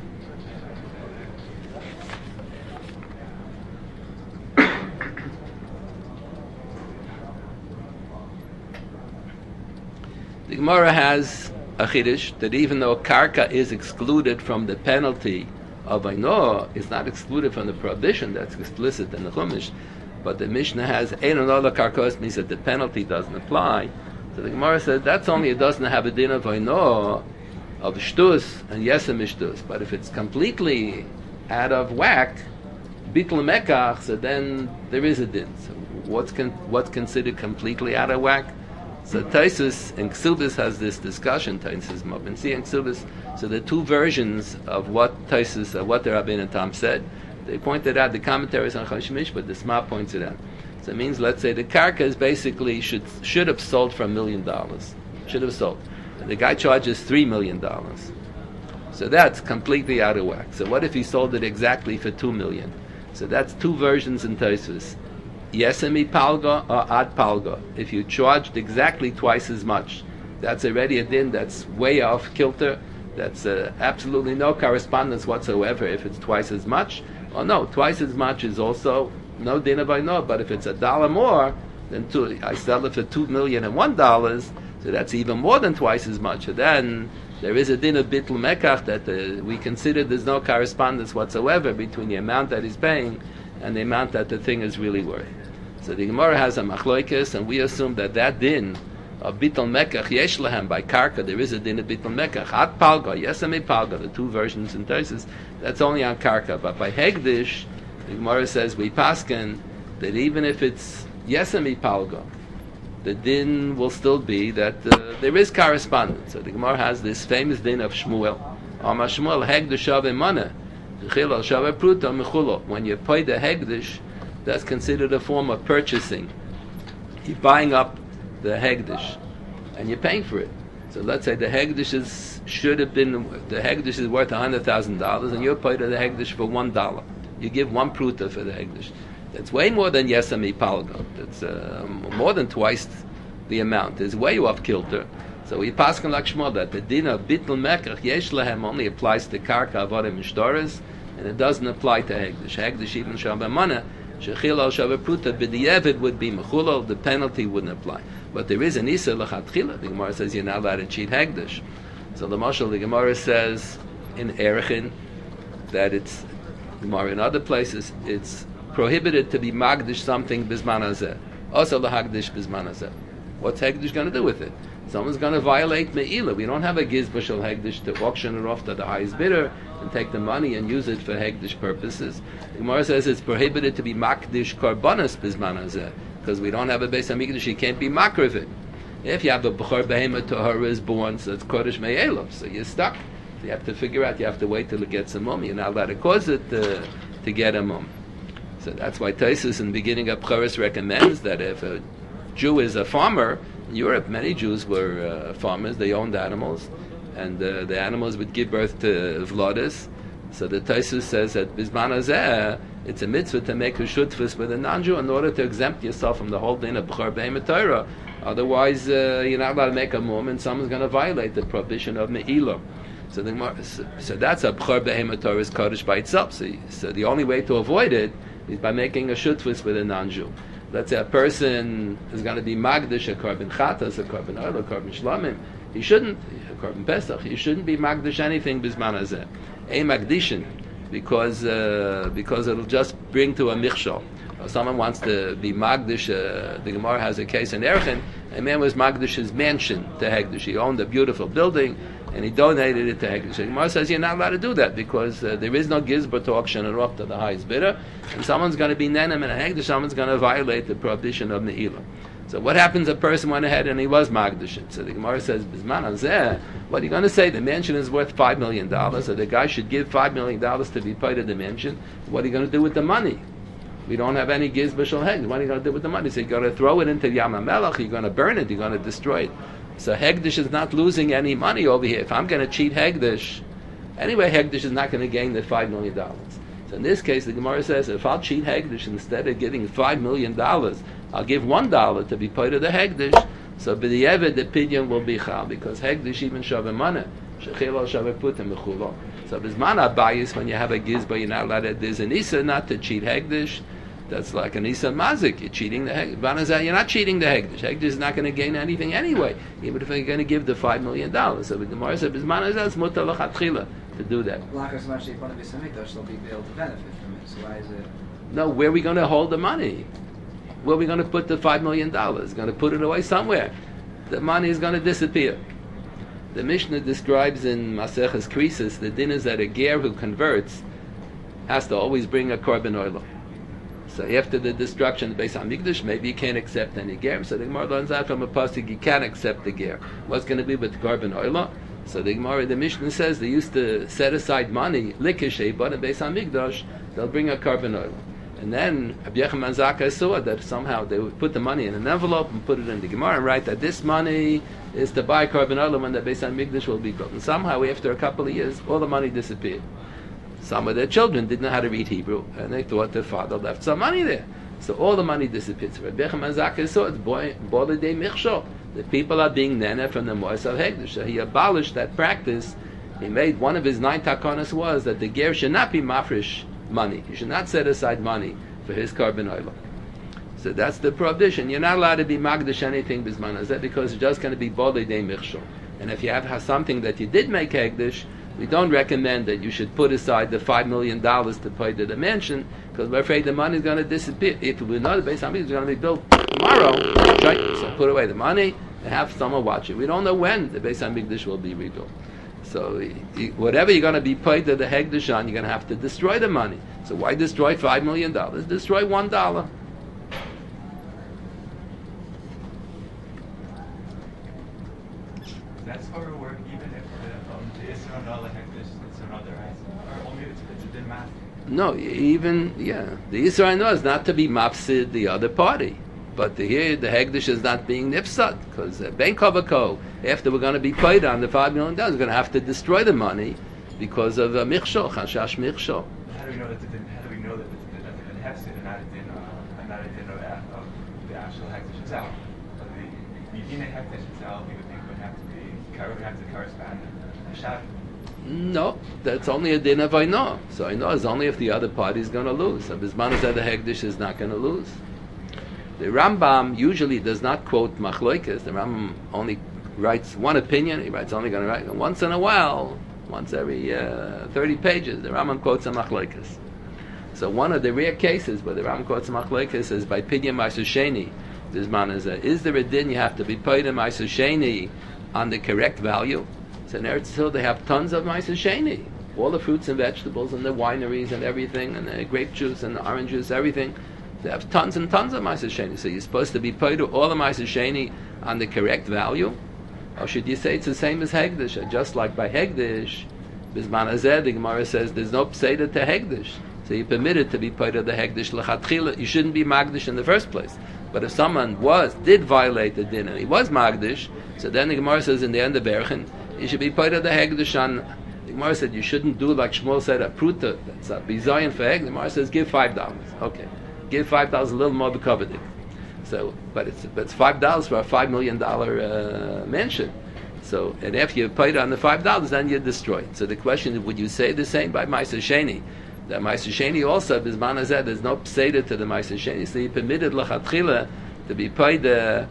Speaker 1: The Gemara has a chiddush that even though karka is excluded from the penalty of I know, it's not excluded from the prohibition that's explicit in the Chumash. But the Mishnah has Ein Ola Karkos, means that the penalty doesn't apply. So the Gemara says that's only it doesn't have a din of Oino, of Shtus and Yesem Shtus. But if it's completely out of whack, Bitl Mekach, so then there is a din. So what's considered completely out of whack? So Taisus and Ksubis has this discussion. Taisus Mabinsi and Ksubis. So the two versions of what Taisus, what the Rabbeinu Tam said. They pointed out the commentaries on Chashmish, but the Sma points it out. So it means, let's say, the karka is basically should have sold for $1 million. Should have sold. And the guy charges $3 million. So that's completely out of whack. So what if he sold it exactly for $2 million? So that's two versions in Tosfos. Yesemi palga or ad palga. If you charged exactly twice as much, that's already a din that's way off kilter. That's absolutely no correspondence whatsoever if it's twice as much. Well, no, twice as much is also no dinner by no. But if it's $1 more, then I sell it for $2,001,000, so that's even more than twice as much. So then there is a din of bittul mekach that we consider there's no correspondence whatsoever between the amount that he's paying and the amount that the thing is really worth. So the Gemara has a machloikis, and we assume that din of bittul mekach yesh lahem by karka, there is a din of bittul mekach at palga, yesame palga, the two versions in Tosfos, that's only on karka. But by hegdish, the Gemara says we paskin that even if it's yesame palga, the din will still be that there is correspondence. So the Gemara has this famous din of Shmuel. Amar Shmuel hegdish shave mana, chilal shave pruta mechulo. When you pay the hegdish, that's considered a form of purchasing. You're buying up the hegdish, and you're paying for it. So let's say the hegdish is worth $100,000, and you're paid the hegdish for $1. You give one pruta for the hegdish. That's way more than yesami palga. That's more than twice the amount. It's way off kilter. So we pass on like Shmuel that the din of bittul mekach yesh lahem only applies to karka avodim mishtoras, and it doesn't apply to hegdish. Hegdish even shaveh mana shechil al shaveh pruta b'di'evid would be mechulal. The penalty wouldn't apply. But there is an isa lechatchila. The Gemara says you're not allowed to cheat hegdish. So the mashal, the Gemara says in Erechin that it's Gemara in other places it's prohibited to be magdish something bisman hazeh. Also lahagdish bisman hazeh. What's hegdish going to do with it? Someone's going to violate me'ilah. We don't have a gizba shel hegdish to auction it off to the highest bidder and take the money and use it for hegdish purposes. The Gemara says it's prohibited to be makdish karbanas bisman hazeh because we don't have a beis hamikdash. You can't be makriv it. If you have a b'chor behema tahara is born, so it's kodesh me'elav, so you're stuck. So you have to figure out. You have to wait till it gets a mum. You're not allowed to cause it to get a mum. So that's why Tosfos in the beginning of Choros recommends that if a Jew is a farmer, in Europe many Jews were farmers, they owned animals, and the animals would give birth to vladas. So the Tosfos says that bisman hazeh, it's a mitzvah to make a shutfus with a non-Jew in order to exempt yourself from the whole din of b'chor behema Torah. Otherwise, you're not allowed to make a mum, and someone's going to violate the prohibition of me'ilah. So that's a b'chor behema Torah is kodesh by itself. So the only way to avoid it is by making a shutfus with a non-Jew. Let's say a person is going to be magdish a korban chatas, a korban oil, a korban shlamim. He shouldn't, a korban pesach. He shouldn't be magdish anything bisman hazeh. A magdishin, because it'll just bring to a michshol. Or someone wants to be magdish. The Gemara has a case in Erechin. A man was magdish his mansion to hegdish. He owned a beautiful building, and he donated it to hegdish. The Gemara says you're not allowed to do that because there is no gizbar to auction it off to the highest bidder, and someone's going to be nenem in a hegdish. Someone's going to violate the prohibition of ne'ilah. So what happens? A person went ahead and he was magdish it. So the Gemara says, "Bisman hazeh, what are you going to say? The mansion is worth $5 million, so the guy should give $5 million to be part of the mansion. What are you going to do with the money? We don't have any gizba shel hegdish. What are you going to do with the money? So you're going to throw it into Yam HaMelech, you're going to burn it, you're going to destroy it. So hegdish is not losing any money over here. If I'm going to cheat hegdish, anyway, hegdish is not going to gain the $5 million. So in this case, the Gemara says, if I'll cheat hegdish, instead of giving $5 million, I'll give $1 to be part of the hegdish. So b'di'evid, the pidyon will be chal, because hegdish even shaveh mana, shechil al shaveh putim mechulo. So bisman habayis, when you have a gizba, you're not allowed to, there's an isa not to cheat hegdish. That's like an isa mazik. You're cheating the hegdish. You're not cheating the hegdish. Hegdish is not going to gain anything anyway, even if you're going to give the $5 million. So the Gemara says, bisman hazeh, it's mutar l'chatchila to do that.
Speaker 4: Lachas mashik one of his hamikdash will be able to benefit from it. So why is it?
Speaker 1: No, where are we going to hold the money? Where are we going to put the $5 million? Going to put it away somewhere. The money is going to disappear. The Mishnah describes in Maseches Krisis the din is that a ger who converts has to always bring a korban oil. So after the destruction of the Beis HaMikdash, maybe you can't accept any ger. So the Gemara learns out from a pasuk you can't accept the ger. What's going to be with the korban oil? So the Gemara, the Mishnah says they used to set aside money, likishei, but in Beis HaMikdash they'll bring a korban oil. And then Rabbi Yochanan Zakkai saw that somehow they would put the money in an envelope and put it in the Gemara and write that this money is to buy korban oil when the Beis HaMikdash will be built. And somehow after a couple of years, all the money disappeared. Some of their children didn't know how to read Hebrew, and they thought their father left some money there. So all the money disappeared. So Rabbi Yochanan Zakkai saw it's Bolidei Michshol. The people are being nene from the Moisal Hegdish. So he abolished that practice He made one of his 9 takanas was that the ger should not be mafresh money. He should not set aside money for his carbon oil. So that's the prohibition. You're not allowed to be magdish anything bisman hazeh because it's just going to be bodei de michshol. And if you have something that you did make hegdish, we don't recommend that you should put aside the $5 million to pay to the mansion because we're afraid the money is going to disappear. If we know the Beis Hamikdash is going to be built tomorrow, so put away the money and have someone watch it. We don't know when the Beis Hamikdash will be rebuilt. So whatever you're going to be paid to the hegdish on, you're going to have to destroy the money. So why destroy $5 million? Destroy $1.
Speaker 5: That's our work, even if the Isra Nala Hektish, it's another right? Or only it's a din math.
Speaker 1: No, even, the Yisrael no is not to be mapsid the other party. But here, the Hegdish is not being nipsad, because Ben Kavako, after we're going to be paid on the $5 million, we're going to have to destroy the money because of Michshol, Chashash Michshol.
Speaker 5: How do we know that it's a din hefsid and not a din of the actual Hektish itself? The Yedina Hektish itself, you would think would have to correspond to Shabbat.
Speaker 1: No, that's only a din of Aino. So Aino is only if the other party is going to lose. So Bisman said the Hegdish is not going to lose. The Rambam usually does not quote Machloikes. The Rambam only writes one opinion. He writes only going to write once in a while, once every 30 pages. The Rambam quotes a Machloikes. So one of the rare cases where the Rambam quotes a Machloikes is by Pidyon Ma'aser Sheni. Bisman is there a din you have to be paid in Ma'aser Sheni on the correct value? So in Eretz Yisrael they have tons of Ma'aser Sheni. All the fruits and vegetables and the wineries and everything and the grape juice and the orange juice, everything. They have tons and tons of Ma'aser Sheni. So you're supposed to be paid all the Ma'aser Sheni on the correct value? Or should you say it's the same as Hegdish? Just like by Hegdish, Bisman Hazeh, the Gemara says there's no pseida to Hegdish. So you're permitted to be paid of the Hegdish l'chatchila. You shouldn't be Magdish in the first place. But if someone did violate the din and he was Magdish, so then the Gemara says in the end of Berchen, you should be paid of the Hegdish on. The Gemara said you shouldn't do like Shmuel said, a pruta, that's a bizayin for Hegdish. The Gemara says give $5. Okay. Give $5 a little more b'kovedik. So, but it's $5 for a $5 million mansion. So, and after you paid on the $5, then you destroy it. So the question is, would you say the same by Ma'aser Sheni? That Ma'aser Sheni also, Bisman Hazeh, there's no pseida to the Ma'aser Sheni. So you permitted l'chatchila to be paid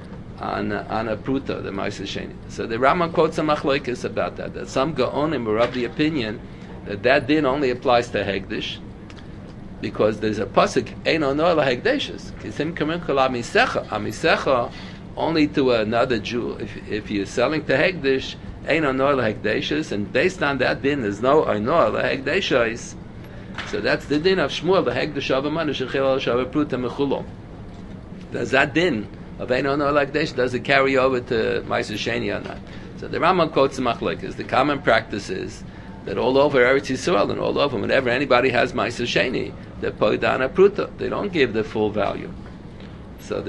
Speaker 1: on a pruta, the Ma'aser Sheni. So the Rambam quotes a Machloikes about that some Gaonim were of the opinion that din only applies to Hegdish, because there's a pasuk Eino Noel Hegdeshes Kisim Kamin Kol Amisecha only to another Jew. If you're selling to Hegdish, Eino Noel Hegdeshes, and based on that din there's no Noel Hegdeshes. So that's the din of Shmuel, the Hegdish of a man Shechel Shav Pruta Mechulo. Does that din of Eino Noel Hegdesh, does it carry over to Ma'aser Sheni or not? So the Rambam quotes the Machlokes. The common practice is that all over Eretz Yisrael and all over, whenever anybody has Ma'aser Sheni, they put down a pruta. They don't give the full value. So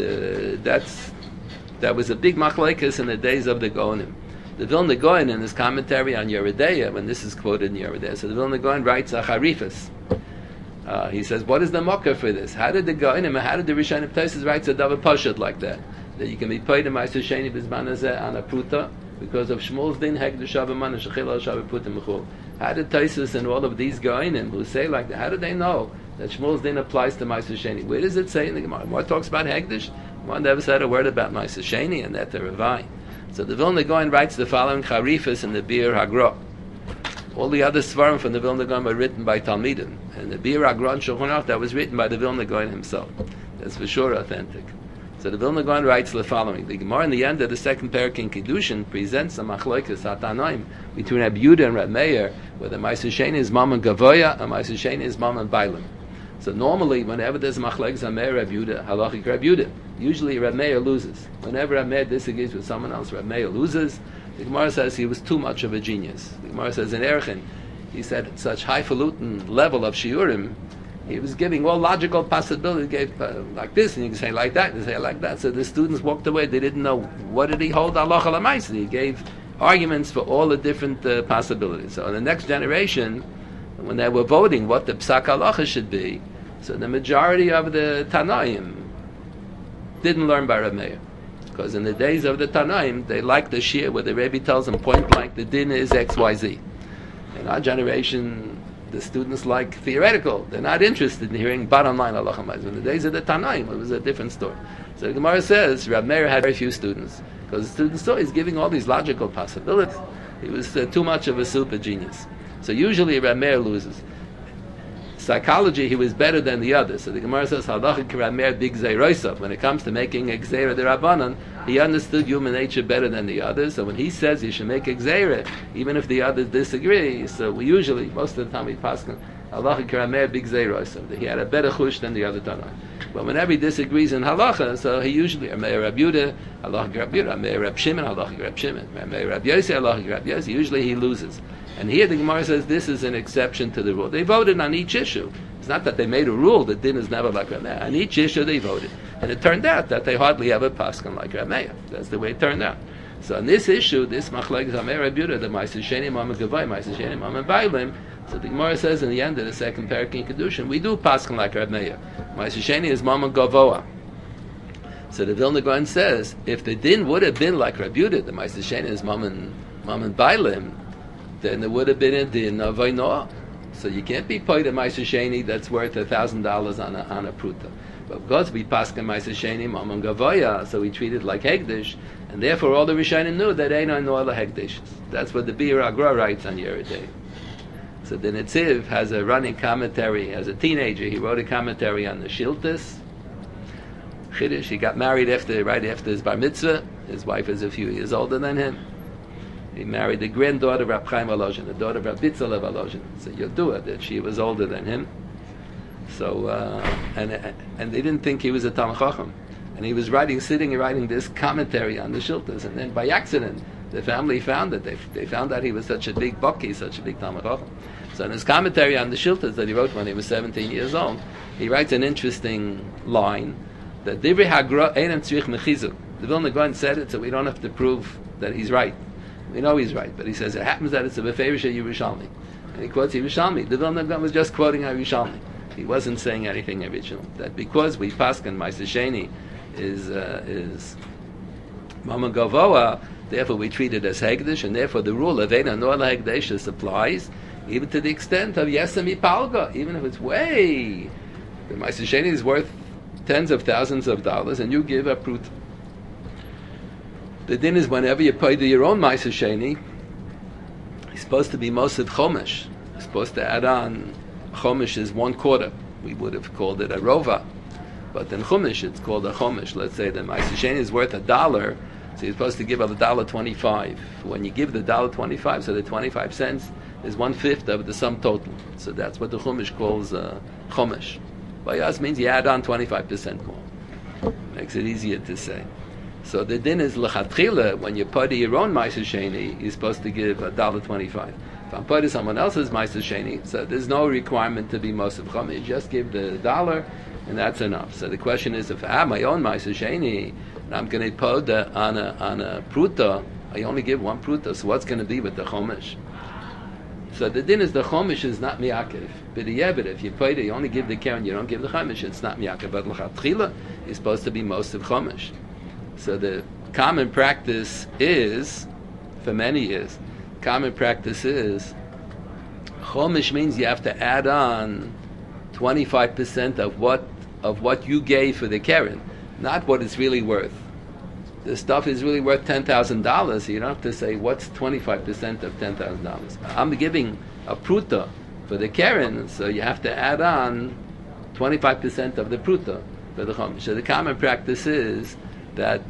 Speaker 1: that was a big machlekes in the days of the Gaonim. The Vilna Gaon in his commentary on Yeridea, when this is quoted in Yeridea, so the Vilna Gaon writes a Harifas. He says, what is the mocker for this? How did the Gaonim, how did the Rishonim Tosfos write a davar pashut like that? That you can be paid in Ma'aser Sheni b'zman hazeh on a pruta because of Shmuel's din hegdish of a man and shechil al shav pruta mechul. How did Tosfos and all of these Gaonim who say like that, how do they know that Shmuel's din applies to Ma'aser Sheni? Where does it say in the Gemara? What talks about Hegdish? One never said a word about Ma'aser Sheni, and that the Ravai. So the Vilna Gaon writes the following Charifas in the Bir Hagra. All the other Svarim from the Vilna Gaon were written by Talmidim, and the Bir Hagra and Shulchan Aruch that was written by the Vilna Gaon himself. That's for sure authentic. So the Vilna Gaon writes the following: the Gemara in the end of the second parak in Kiddushin presents a machlokes hatanoim between Reb Yehuda and Reb Meir, where the Ma'aser Sheni is Mammon Gavoya and Ma'aser Sheni is Mammon Bailim. So normally, whenever there's machlokes on Meir Reb Yehuda, halachic Reb Yehuda, usually Reb Meir loses. Whenever Reb Meir disagrees with someone else, Reb Meir loses. The Gemara says he was too much of a genius. The Gemara says in Erchin, he said at such highfalutin level of shiurim, he was giving all logical possibilities. He gave like this, and you can say like that, and say like that. So the students walked away. They didn't know what did he hold halacha l'maaseh. He gave arguments for all the different possibilities. So in the next generation, when they were voting what the psak halacha should be, so the majority of the Tanaim didn't learn by Reb Meir. Because in the days of the Tanaim, they liked the shir where the Rebbe tells them point blank, the din is X, Y, Z. In our generation, the students like theoretical. They're not interested in hearing bottom line halacha ma'aser. In the days of the Tanaim, it was a different story. So the Gemara says Rab Meir had very few students because the students saw he's giving all these logical possibilities. He was too much of a super genius. So usually Rab Meir loses. Psychology, he was better than the others. So the Gemara says halacha Rab Meir big zeirosav. When it comes to making a gzeira de Rabbanan, he understood human nature better than the others. So when he says you should make a gzeira, even if the others disagree, so we usually, most of the time we pass halacha Rab Meir big zeirosav. He had a better chush than the other Tanai. But whenever he disagrees in halacha, so he usually Rab Meir Rab Yehuda, halacha Rab Yehuda, Rab Meir Rab Shimon, halacha Rab Shimon, Rab Meir Rab Yossi, halacha Rab Yossi. Usually he loses. And here the Gemara says this is an exception to the rule. They voted on each issue. It's not that they made a rule that din is never like Rab Meir. On each issue they voted. And it turned out that they hardly ever paskin like Rab Meir. That's the way it turned out. So on this issue, this machlekes Rab Meir Rab Yehuda, the Ma'aser Sheni Ma'amen Gavai, Ma'aser Sheni Ma'amen Bailim, so the Gemara says in the end of the second parak in Kedushin, we do paskin like Rab Meir. Ma'aser Sheni is Ma'amen Gavoa. So the Vilna Gaon says, if the din would have been like Rab Yehuda, the Ma'aser Sheni is Ma'amen Bailim, then there would have been a din of Vainoah. So you can't be paid a Ma'aser Sheni that's worth $1,000 on a pruta. But because we paskin Ma'aser Sheni Ma'amen Gavoya, so we treat it like Hegdish, and therefore all the Rishonim knew that ain't no other Hegdish. That's what the Bir Agra writes on Yeridei. So the Netziv has a running commentary. As a teenager, he wrote a commentary on the Shiltas. Chiddush, he got married right after his bar mitzvah. His wife is a few years older than him. He married the granddaughter of Rab Chaim Volozhin, the daughter of Rab Bitzalel Volozhin. So Yodua, that she was older than him. So and they didn't think he was a Talmid Chacham. And he was sitting and writing this commentary on the Shiltas. And then by accident, the family found it. They found out he was such a big baki, such a big Talmid Chacham. So in his commentary on the Shiltas that he wrote when he was 17 years old, he writes an interesting line that Divrei Hagra Einam Tzrich Mechizuk. The Vilna Gaon said it, so we don't have to prove that he's right. We know he's right, but he says it happens that it's a Beferish Yerushalmi. And he quotes Yerushalmi. The Vilna Gaon was just quoting Yerushalmi. He wasn't saying anything original. That because we paskin Ma'aser Sheni is Ma'amen Gavoa, therefore we treat it as Hegdish, and therefore the rule of Eina Noel Hegdish applies, even to the extent of Yesem Ipalga, even if it's way. The Ma'aser Sheni is worth tens of thousands of dollars, and you give a prut. The din is whenever you pay your own Ma'aser Sheni, it's supposed to be Mosad Chomesh. You're supposed to add on. Chomesh is 1/4. We would have called it a rova, but in Chumash it's called a Chomesh. Let's say the Ma'aser Sheni is worth $1, so you're supposed to give $1.25. When you give the $1.25, so the 25 cents is 1/5 of the sum total. So that's what the Chumash calls Chomesh. By us means you add on 25% more. Makes it easier to say. So the din is lechatchila, when you pay your own Ma'aser Sheni, you're supposed to give $1.25. If I'm paying someone else's Ma'aser Sheni, so there's no requirement to be Mosaf Chom. You just give the $1, and that's enough. So the question is, if I have my own Ma'aser Sheni, and I'm going to pay on a pruta, I only give one pruta, so what's going to be with the Chomesh? So the din is the Chomesh is not miyakev. But if you pay it, you only give the keren, you don't give the Chomesh, it's not miyakev. But l'chatchila is supposed to be Mosaf Chomesh. So the common practice is, for many years, Chomesh means you have to add on 25% of what you gave for the keren, not what it's really worth. The stuff is really worth $10,000, so you don't have to say what's 25% of $10,000. I'm giving a pruta for the keren, so you have to add on 25% of the pruta for the chomesh. So the common practice is that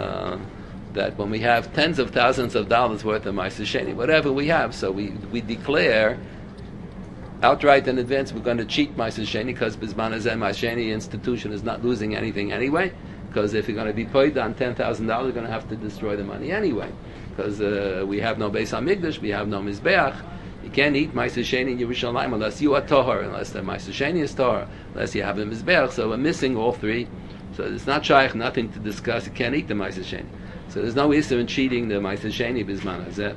Speaker 1: when we have tens of thousands of dollars worth of Ma'aser Sheni, whatever we have, so we declare outright in advance we're going to cheat Ma'aser Sheni because Bizman Hazeh Ma'aser Sheni institution is not losing anything anyway, because if you're going to be paid on $10,000, you're going to have to destroy the money anyway, because we have no Beis HaMikdash, we have no Mizbeach. You can't eat Ma'aser Sheni in Yerushalayim unless you are Tahor, unless the Ma'aser Sheni is Tahor, unless you have a Mizbeach, so we're missing all three. So it's not shaykh, nothing to discuss. You can't eat the Ma'aser Sheni. So there's no issue in cheating the Ma'aser Sheni Bizman Hazeh.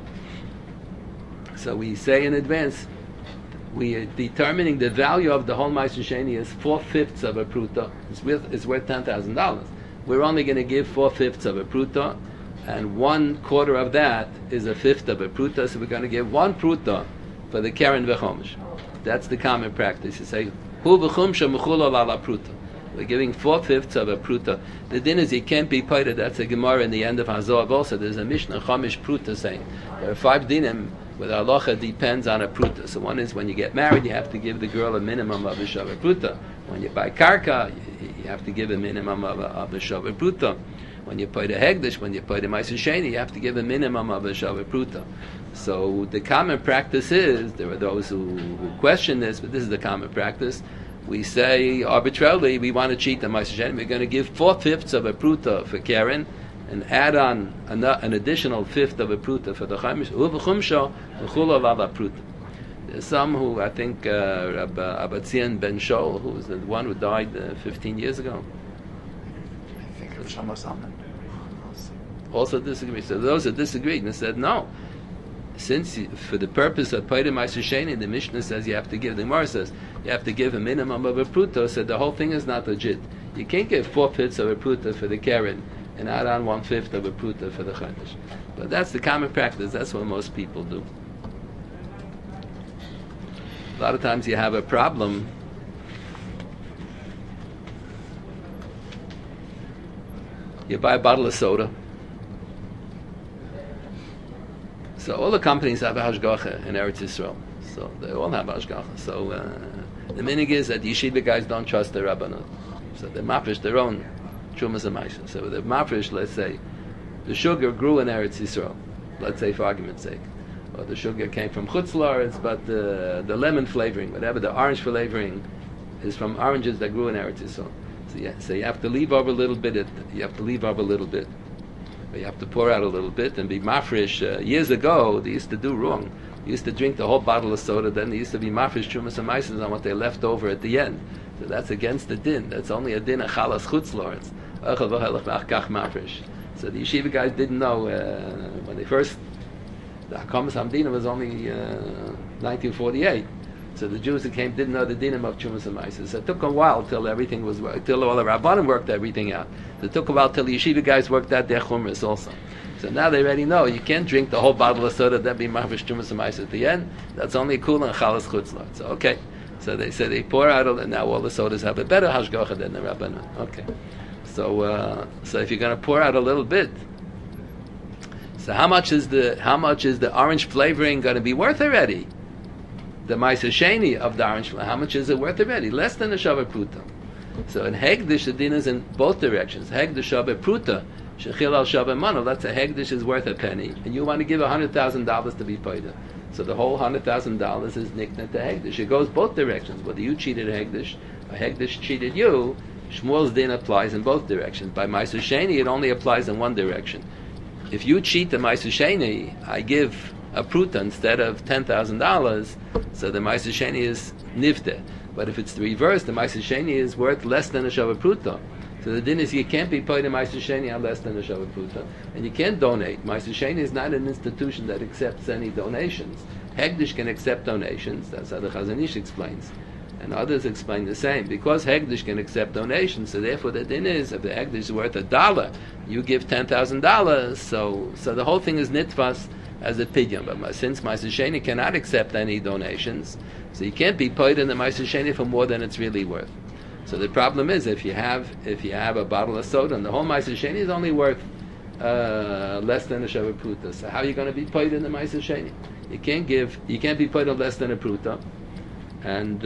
Speaker 1: So we say in advance, we are determining the value of the whole Ma'aser Sheni is 4/5 of a pruta. It's worth $10,000. We're only going to give 4/5 of a pruta, and 1/4 of that is 1/5 of a pruta. So we're going to give 1 pruta for the Karen v'chomish. That's the common practice. You say, Hu v'chumsha mechulal ala pruta. We're giving 4/5 of a pruta. The din is you can't be paida. That's a Gemara in the end of Hazor. Also, there's a Mishnah Chomish pruta saying there are 5 dinim where the halacha depends on a pruta. So one is when you get married, you have to give the girl a minimum of a shava pruta. When you buy karka, you have to give a minimum of a shava pruta. When you pay the hegdish, when you pay the ma'aser sheni, you have to give a minimum of a shava pruta. So the common practice is, there are those who question this, but this is the common practice. We say arbitrarily we want to cheat the ma'aser sheni. We're going to give 4/5 of a pruta for Karen, and add on an additional 1/5 of a pruta for the chaimish. Uvechumsha v'chula lala pruta. There's some who, I think, Abba Tzion Ben Shol, who was the one who died 15 years ago,
Speaker 6: I think it was Shlomo Zalman.
Speaker 1: also disagreed. So those that disagreed and said, no, since for the purpose of Paida Ma'aser Sheni, the Mishnah says you have to give, the Gemara says, you have to give a minimum of a pruta, so the whole thing is not legit. You can't give 4/5 of a pruta for the Karen and add on 1/5 of a pruta for the Chaimish. But that's the common practice, that's what most people do. A lot of times you have a problem. You buy a bottle of soda. So all the companies have a hashgacha in Eretz Yisrael. So they all have hashgacha. So the minig is that yeshiva guys don't trust the rabbanut. So they mafresh their own trumas and maisha. So the mafresh, let's say, the sugar grew in Eretz Yisrael. Let's say for argument's sake. Or the sugar came from Chutz La'aretz, but the lemon flavoring, whatever, the orange flavoring is from oranges that grew in Eretz Yisrael. So you have to leave over a little bit. You have to leave over a little bit. But you have to pour out a little bit and be mafresh. Years ago, they used to do wrong. They used to drink the whole bottle of soda. Then they used to be mafresh trumas and maisas on what they left over at the end. So that's against the din. That's only a din of chalas Chutz La'aretz. So the yeshiva guys didn't know when they first. The Hakamas Hamdina was only 1948. So the Jews that came didn't know the dinim of Chumas and Maaseh. So it took a while till everything was, till all the Rabbanim worked everything out. So it took a while till the yeshiva guys worked out their chumras also. So now they already know you can't drink the whole bottle of soda, then be mafresh Chumas and Maaseh at the end. That's only a kula and chalas Chutz La'aretz. So okay. So they said they pour out, and now all the sodas have a better hashgacha than the Rabbanim. Okay. So if you're going to pour out a little bit, so how much is the orange flavoring going to be worth already? The Ma'aser Sheni of the orange flavoring, how much is it worth already? Less than a shava pruta. So in hegdish the din is in both directions. Hegdish shava pruta, shechil al shava mano. That's a hegdish is worth a penny, and you want to give $100,000 to be paid. So the whole $100,000 is nikna to hegdish. It goes both directions. Whether you cheated hegdish or hegdish cheated you, Shmuel's din applies in both directions. By Ma'aser Sheni, it only applies in one direction. If you cheat the Ma'aser Sheni, I give a pruta instead of $10,000, so the Ma'aser Sheni is nifte. But if it's the reverse, the Ma'aser Sheni is worth less than a shava pruta. So the din is you can't be paid a Ma'aser Sheni on less than a shava pruta, and you can't donate. Ma'aser Sheni is not an institution that accepts any donations. Hegdish can accept donations. That's how the Chazon Ish explains. And others explain the same. Because Hegdish can accept donations, so therefore the din is, if the Hegdish is worth $1, you give $10,000, so the whole thing is nitfas as a pidyon. But since Ma'aser Sheni cannot accept any donations, so you can't be paid in the Ma'aser Sheni for more than it's really worth. So the problem is, if you have a bottle of soda, and the whole Ma'aser Sheni is only worth less than a shava pruta, so how are you going to be paid in the Ma'aser Sheni? You can't be paid on less than a pruta. And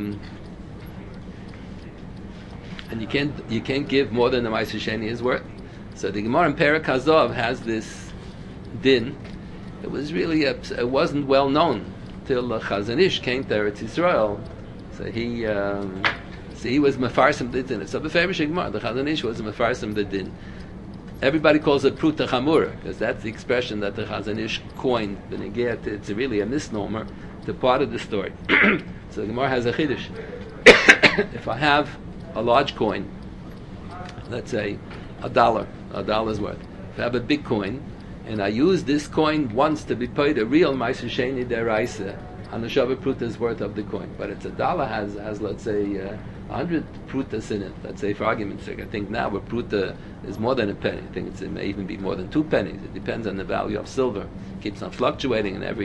Speaker 1: you can't give more than the Ma'aser Sheni is worth. So the Gemara in Perek Hazov has this din. It was really it wasn't well known till Chazon Ish came to Eretz Yisrael. So he was mefarsim the din. So beferish Gemara, the Chazon Ish was mefarsim the din. Everybody calls it pruta chamura because that's the expression that the Chazon Ish coined. It's really a misnomer to part of the story. So the Gemara has a chiddush. If I have a large coin, let's say $1's worth. If I have a big coin, and I use this coin once to be paid a real Ma'aser Sheni deraisa on the shava prutas worth of the coin, but it's $1 has let's say 100 prutas in it. Let's say for argument's sake, I think now a pruta is more than a penny. I think it may even be more than 2 pennies. It depends on the value of silver. It keeps on fluctuating, and every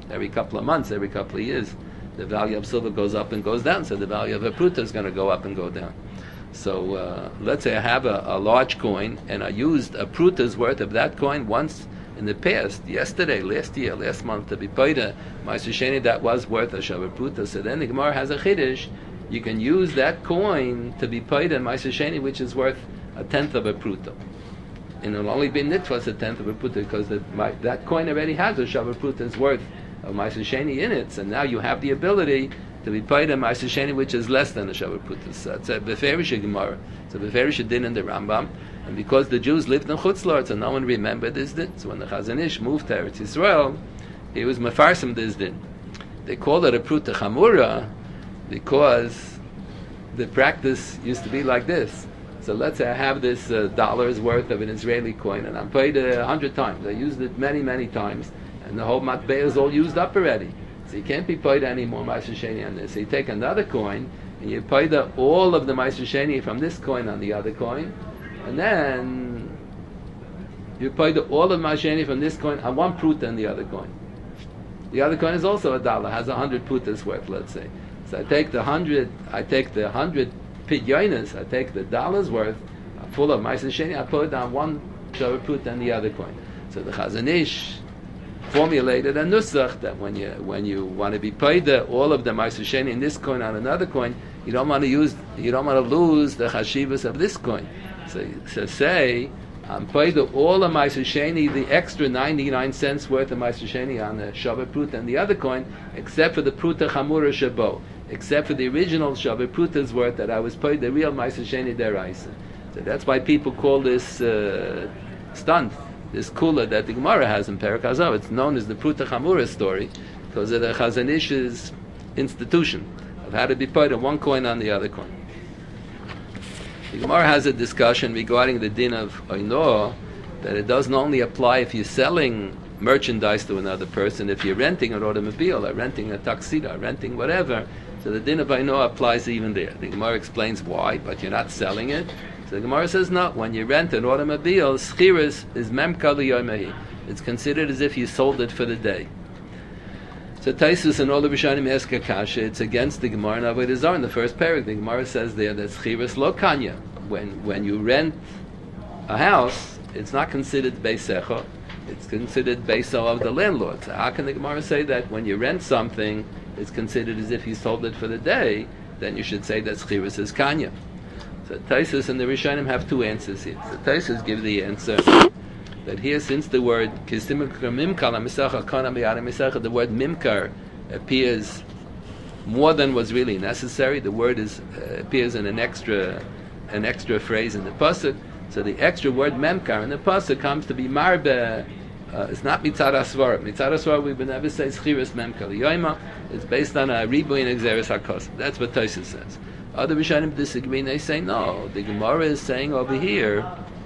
Speaker 1: Every couple of months, every couple of years, the value of silver goes up and goes down, so the value of a pruta is going to go up and go down. So let's say I have a large coin, and I used a pruta's worth of that coin once in the past, yesterday, last year, last month, to be paid a Ma'aser Sheni that was worth a shavar pruta. So then the Gemara has a chiddush. You can use that coin to be paid a Ma'aser Sheni, which is worth a tenth of a pruta. And it'll only be nitfas a tenth of a pruta because that coin already has a shavar pruta's worth of Ma'aser Sheni in it. So now you have the ability to be paid a Ma'aser Sheni which is less than a shavar pruta. So it's a beferish Gemara. It's a beferish din in the Rambam. And because the Jews lived in Chutz La'aretz, so no one remembered this din. So when the Chazon Ish moved to Eretz Yisrael, he was mefarsim this din. They called it a pruta chamura because the practice used to be like this. So let's say I have this dollar's worth of an Israeli coin, and I'm paid 100 times. I used it many, many times, and the whole matbeh is all used up already. So you can't be paid any more Ma'aser Sheni on this. So you take another coin, and you pay all of the Ma'aser Sheni from this coin on the other coin, and then you pay all of Ma'aser Sheni from this coin on one pruta in the other coin. The other coin is also a dollar, has 100 prutas worth, let's say. So I take the 100 pidyonis, I take the dollar's worth, full of Ma'aser Sheni, I put it on one shavar pruta and the other coin. So the Chazon Ish formulated a nusach that when you want to be paid all of the Ma'aser Sheni in this coin on another coin, you don't want to lose the chashivas of this coin. So say I'm paid all of Ma'aser Sheni, the extra 99 cents worth of Ma'aser Sheni on the shavar pruta and the other coin, except for the pruta chamura shabo, except for the original shavar pruta's worth that I was paid the real Ma'aser Sheni deraisa. So that's why people call this stunt, this kula that the Gemara has in Perek Hazav. It's known as the pruta chamura story because of the Chazon Ish's institution of how to be paid on one coin on the other coin. The Gemara has a discussion regarding the din of oinoah, that it doesn't only apply if you're selling merchandise to another person, if you're renting an automobile, or renting a tuxedo, or renting whatever, so the din of oinoah applies even there. The Gemara explains why, but you're not selling it. So the Gemara says no, when you rent an automobile, schiras is memka liyomehi. It's considered as if you sold it for the day. So Taisus and all the Rishonim ask a kasha. It's against the Gemara and Avodah Zarah in the first parak. The Gemara says there that schiras lo kanya. When you rent a house, it's not considered beisecha. It's considered beiso of the landlord. So how can the Gemara say that when you rent something, it's considered as if you sold it for the day? Then you should say that schiras is kanya. So Taisus and the Rishonim have two answers here. So Taisus give the answer that here, since the word the word mimkar appears more than was really necessary, the word appears in an extra phrase in the pasuk. So the extra word memkar in the pasuk comes to be marbe. It's not mitzad asvar. Mitzad asvar we would never say schiras memkar liyoima. It's based on a ribuy and exeris hakos. That's what Taisus says. Other Rishonim disagree and they say no. The Gemara is saying over here,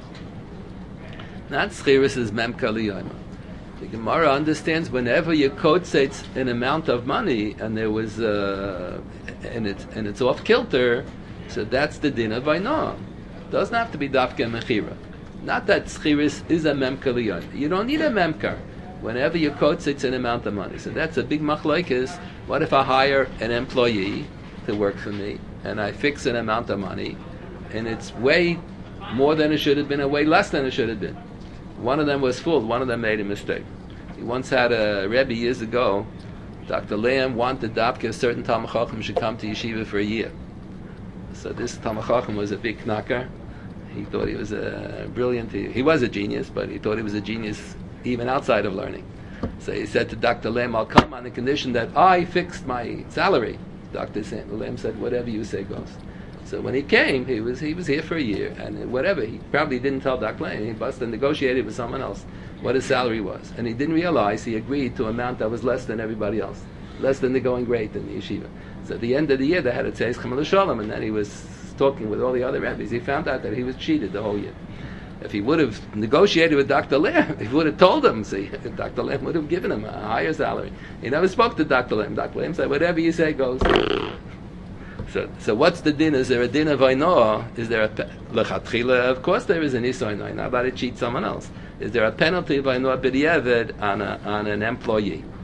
Speaker 1: not schiras is memka liyoima. The Gemara understands whenever you quotates an amount of money and there was and it's off kilter, so that's the din of oinoah. Doesn't have to be dafka mechira. Not that schiras is a memka liyoima. You don't need a memkar whenever you quotates an amount of money. So that's a big machlokes. What if I hire an employee to work for me and I fix an amount of money and it's way more than it should have been and way less than it should have been? One of them was fooled, one of them made a mistake. He once had a Rebbe years ago, Dr. Lehm wanted Dapke a certain Talmid Chacham should come to yeshiva for a year. So this Talmid Chacham was a big knacker. He thought he was a brilliant, he was a genius, but he thought he was a genius even outside of learning. So he said to Dr. Lehm, I'll come on the condition that I fixed my salary. Dr. Lehm said, whatever you say goes. So when he came, he was here for a year, and whatever, he probably didn't tell Dr. Lehm. He must have negotiated with someone else what his salary was. And he didn't realize he agreed to an amount that was less than everybody else, less than the going rate in the yeshiva. So at the end of the year, they had a Tzeis Chamal Shalom, and then he was talking with all the other rabbis. He found out that he was cheated the whole year. If he would have negotiated with Dr. Lehm, he would have told him, see, Dr. Lehm would have given him a higher salary. He never spoke to Dr. Lehm. Dr. Lehm said, whatever you say goes. So what's the din? Is there a din of oinoah? Is there a lechatchila? Of course there is an isur oinoah. Not about to cheat someone else. Is there a penalty of oinoah b'diavad on an employee?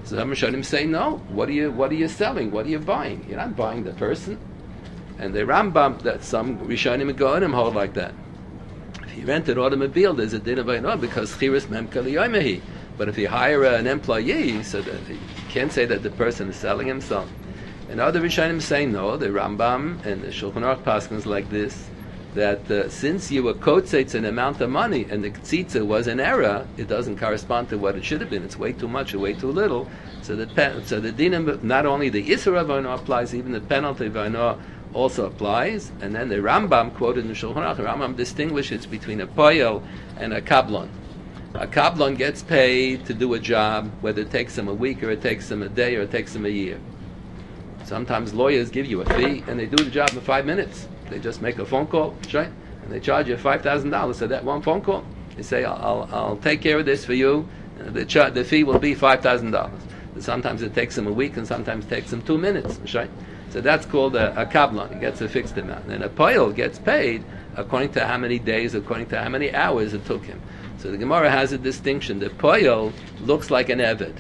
Speaker 1: So some Rishonim say, no. What are you selling? What are you buying? You're not buying the person. And the Rambam, that some Rishonim and Gaonim hold like that. If you rent an automobile, there's a din of Ainah because Chiris Mem Kali Yomehi. But if you hire an employee, so that you can't say that the person is selling himself. And other Rishonim say no. The Rambam and the Shulchan Aruch paskins like this, that since you were kotzetz an amount of money and the tzitza was an error, it doesn't correspond to what it should have been. It's way too much or way too little. So the dinim, not only the isur of Ainah applies, even the penalty of Ainah also applies. And then the Rambam quoted in the Shulchan Aruch, Rambam distinguishes between a poyel and a kablon. A kablon gets paid to do a job, whether it takes him a week or it takes him a day or it takes him a year. Sometimes lawyers give you a fee and they do the job in 5 minutes. They just make a phone call, right? And they charge you $5,000 for that one phone call. They say, I'll take care of this for you. The fee will be $5,000. Sometimes it takes them a week and sometimes it takes them 2 minutes, right? So that's called a kablon. He gets a fixed amount. And a poyel gets paid according to how many days, according to how many hours it took him. So the Gemara has a distinction. The poyel looks like an eved.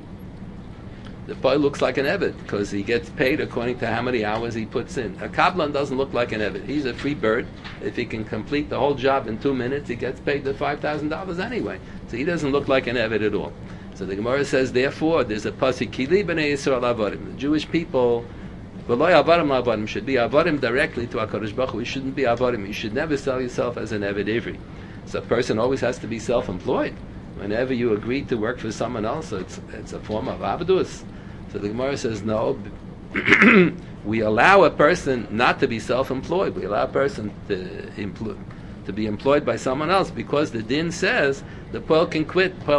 Speaker 1: The poyel looks like an eved because he gets paid according to how many hours he puts in. A kablan doesn't look like an eved. He's a free bird. If he can complete the whole job in 2 minutes, he gets paid the $5,000 anyway. So he doesn't look like an eved at all. So the Gemara says, therefore, there's a pasuk, Kili b'nei Yisrael avodim. The Jewish people, v'lo avodim la'avodim, should be avodim directly to HaKadosh Baruch Hu. You shouldn't be avodim. You should never sell yourself as an eved ivri. So a person always has to be self-employed. Whenever you agree to work for someone else, it's a form of avdus. So the Gemara says, no, we allow a person not to be self-employed. We allow a person to be employed by someone else because the din says the poel can quit. The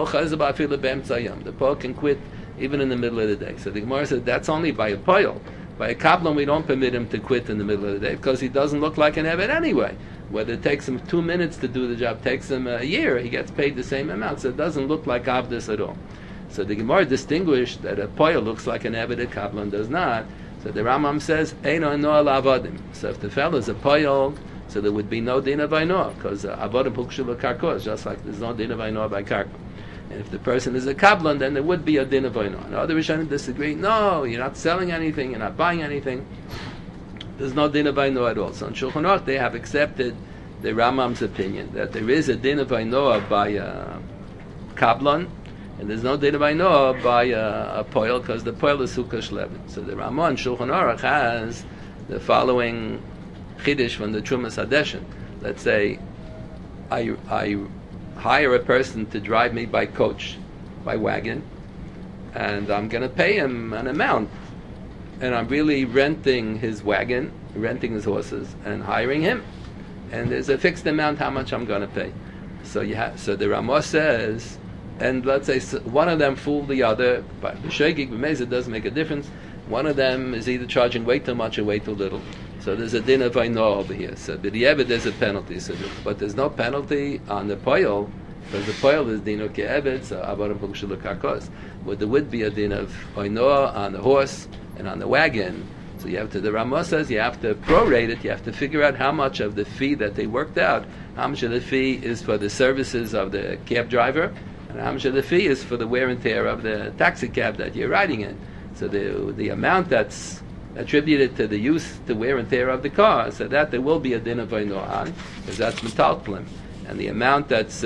Speaker 1: poel can quit even in the middle of the day. So the Gemara says that's only by a poel. By a kablan, we don't permit him to quit in the middle of the day because he doesn't look like an eved anyway. Whether it takes him 2 minutes to do the job, takes him a year, he gets paid the same amount. So it doesn't look like avdus at all. So the Gemara distinguished that a poyel looks like an eved, a kablan does not. So the Rambam says, Eino noah la'avadim. So if the fellow is a poyel, so there would be no din of Ainah, because avodim pukshu b'karkos, just like there's no din of Ainah by karka. And if the person is a kablan, then there would be a din of Ainah. And other Rishonim disagree. No, you're not selling anything, you're not buying anything. There's no din of Ainah at all. So in Shulchan Aruch, they have accepted the Rambam's opinion that there is a din of Ainah by a kablan, and there's no din of Ainah by a poyel, because the poyel is sukkah shlevin. So the Ramah in Shulchan Aruch has the following chiddush from the Trumas Hadeshin. Let's say I hire a person to drive me by coach, by wagon, and I'm going to pay him an amount, and I'm really renting his wagon, renting his horses, and hiring him, and there's a fixed amount how much I'm going to pay. So the Ramah says, and let's say one of them fooled the other, but b'sheigig b'meiz, it doesn't make a difference. One of them is either charging way too much or way too little. So there's a din of Ainah over here. So b'di'eved there's a penalty. So but there's no penalty on the poyel, because the poyel is din of ke'eved, so avarim pukshu l'karkos. But there would be a din of Ainah on the horse and on the wagon. So you have to, the Ramah says, you have to prorate it. You have to figure out how much of the fee that they worked out, how much of the fee is for the services of the cab driver, and how much of the fee is for the wear and tear of the taxi cab that you're riding in. So the amount that's attributed to the use, the wear and tear of the car, so that there will be a din of Ainah on, because that's metalplim. And the amount that's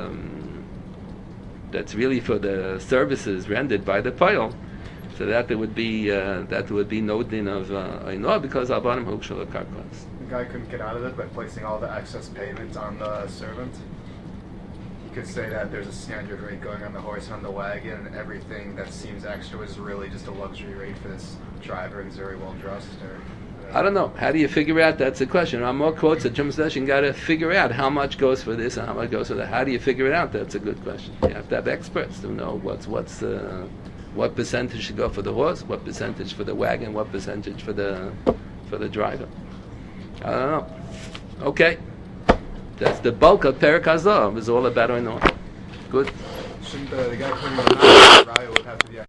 Speaker 1: really for the services rendered by the poyel, so that there would be no din of Ainah, because Abanim Hukshal Karkos.
Speaker 2: The guy couldn't get out of it by placing all the excess payments on the servant. You could say that there's a standard rate going on the horse and on the wagon, and everything that seems extra is really just a luxury rate for this driver, and he's very well dressed.
Speaker 1: I don't know. How do you figure out? That's the question. Ramah quotes at Trumas Hadeshin, you got to figure out how much goes for this and how much goes for that. How do you figure it out? That's a good question. You have to have experts to know what percentage should go for the horse, what percentage for the wagon, what percentage for the driver. I don't know. Okay. That's the bulk of Perek Hazor. It's all about Ainah. Good.
Speaker 2: Shouldn't the guy putting on the raya would have to be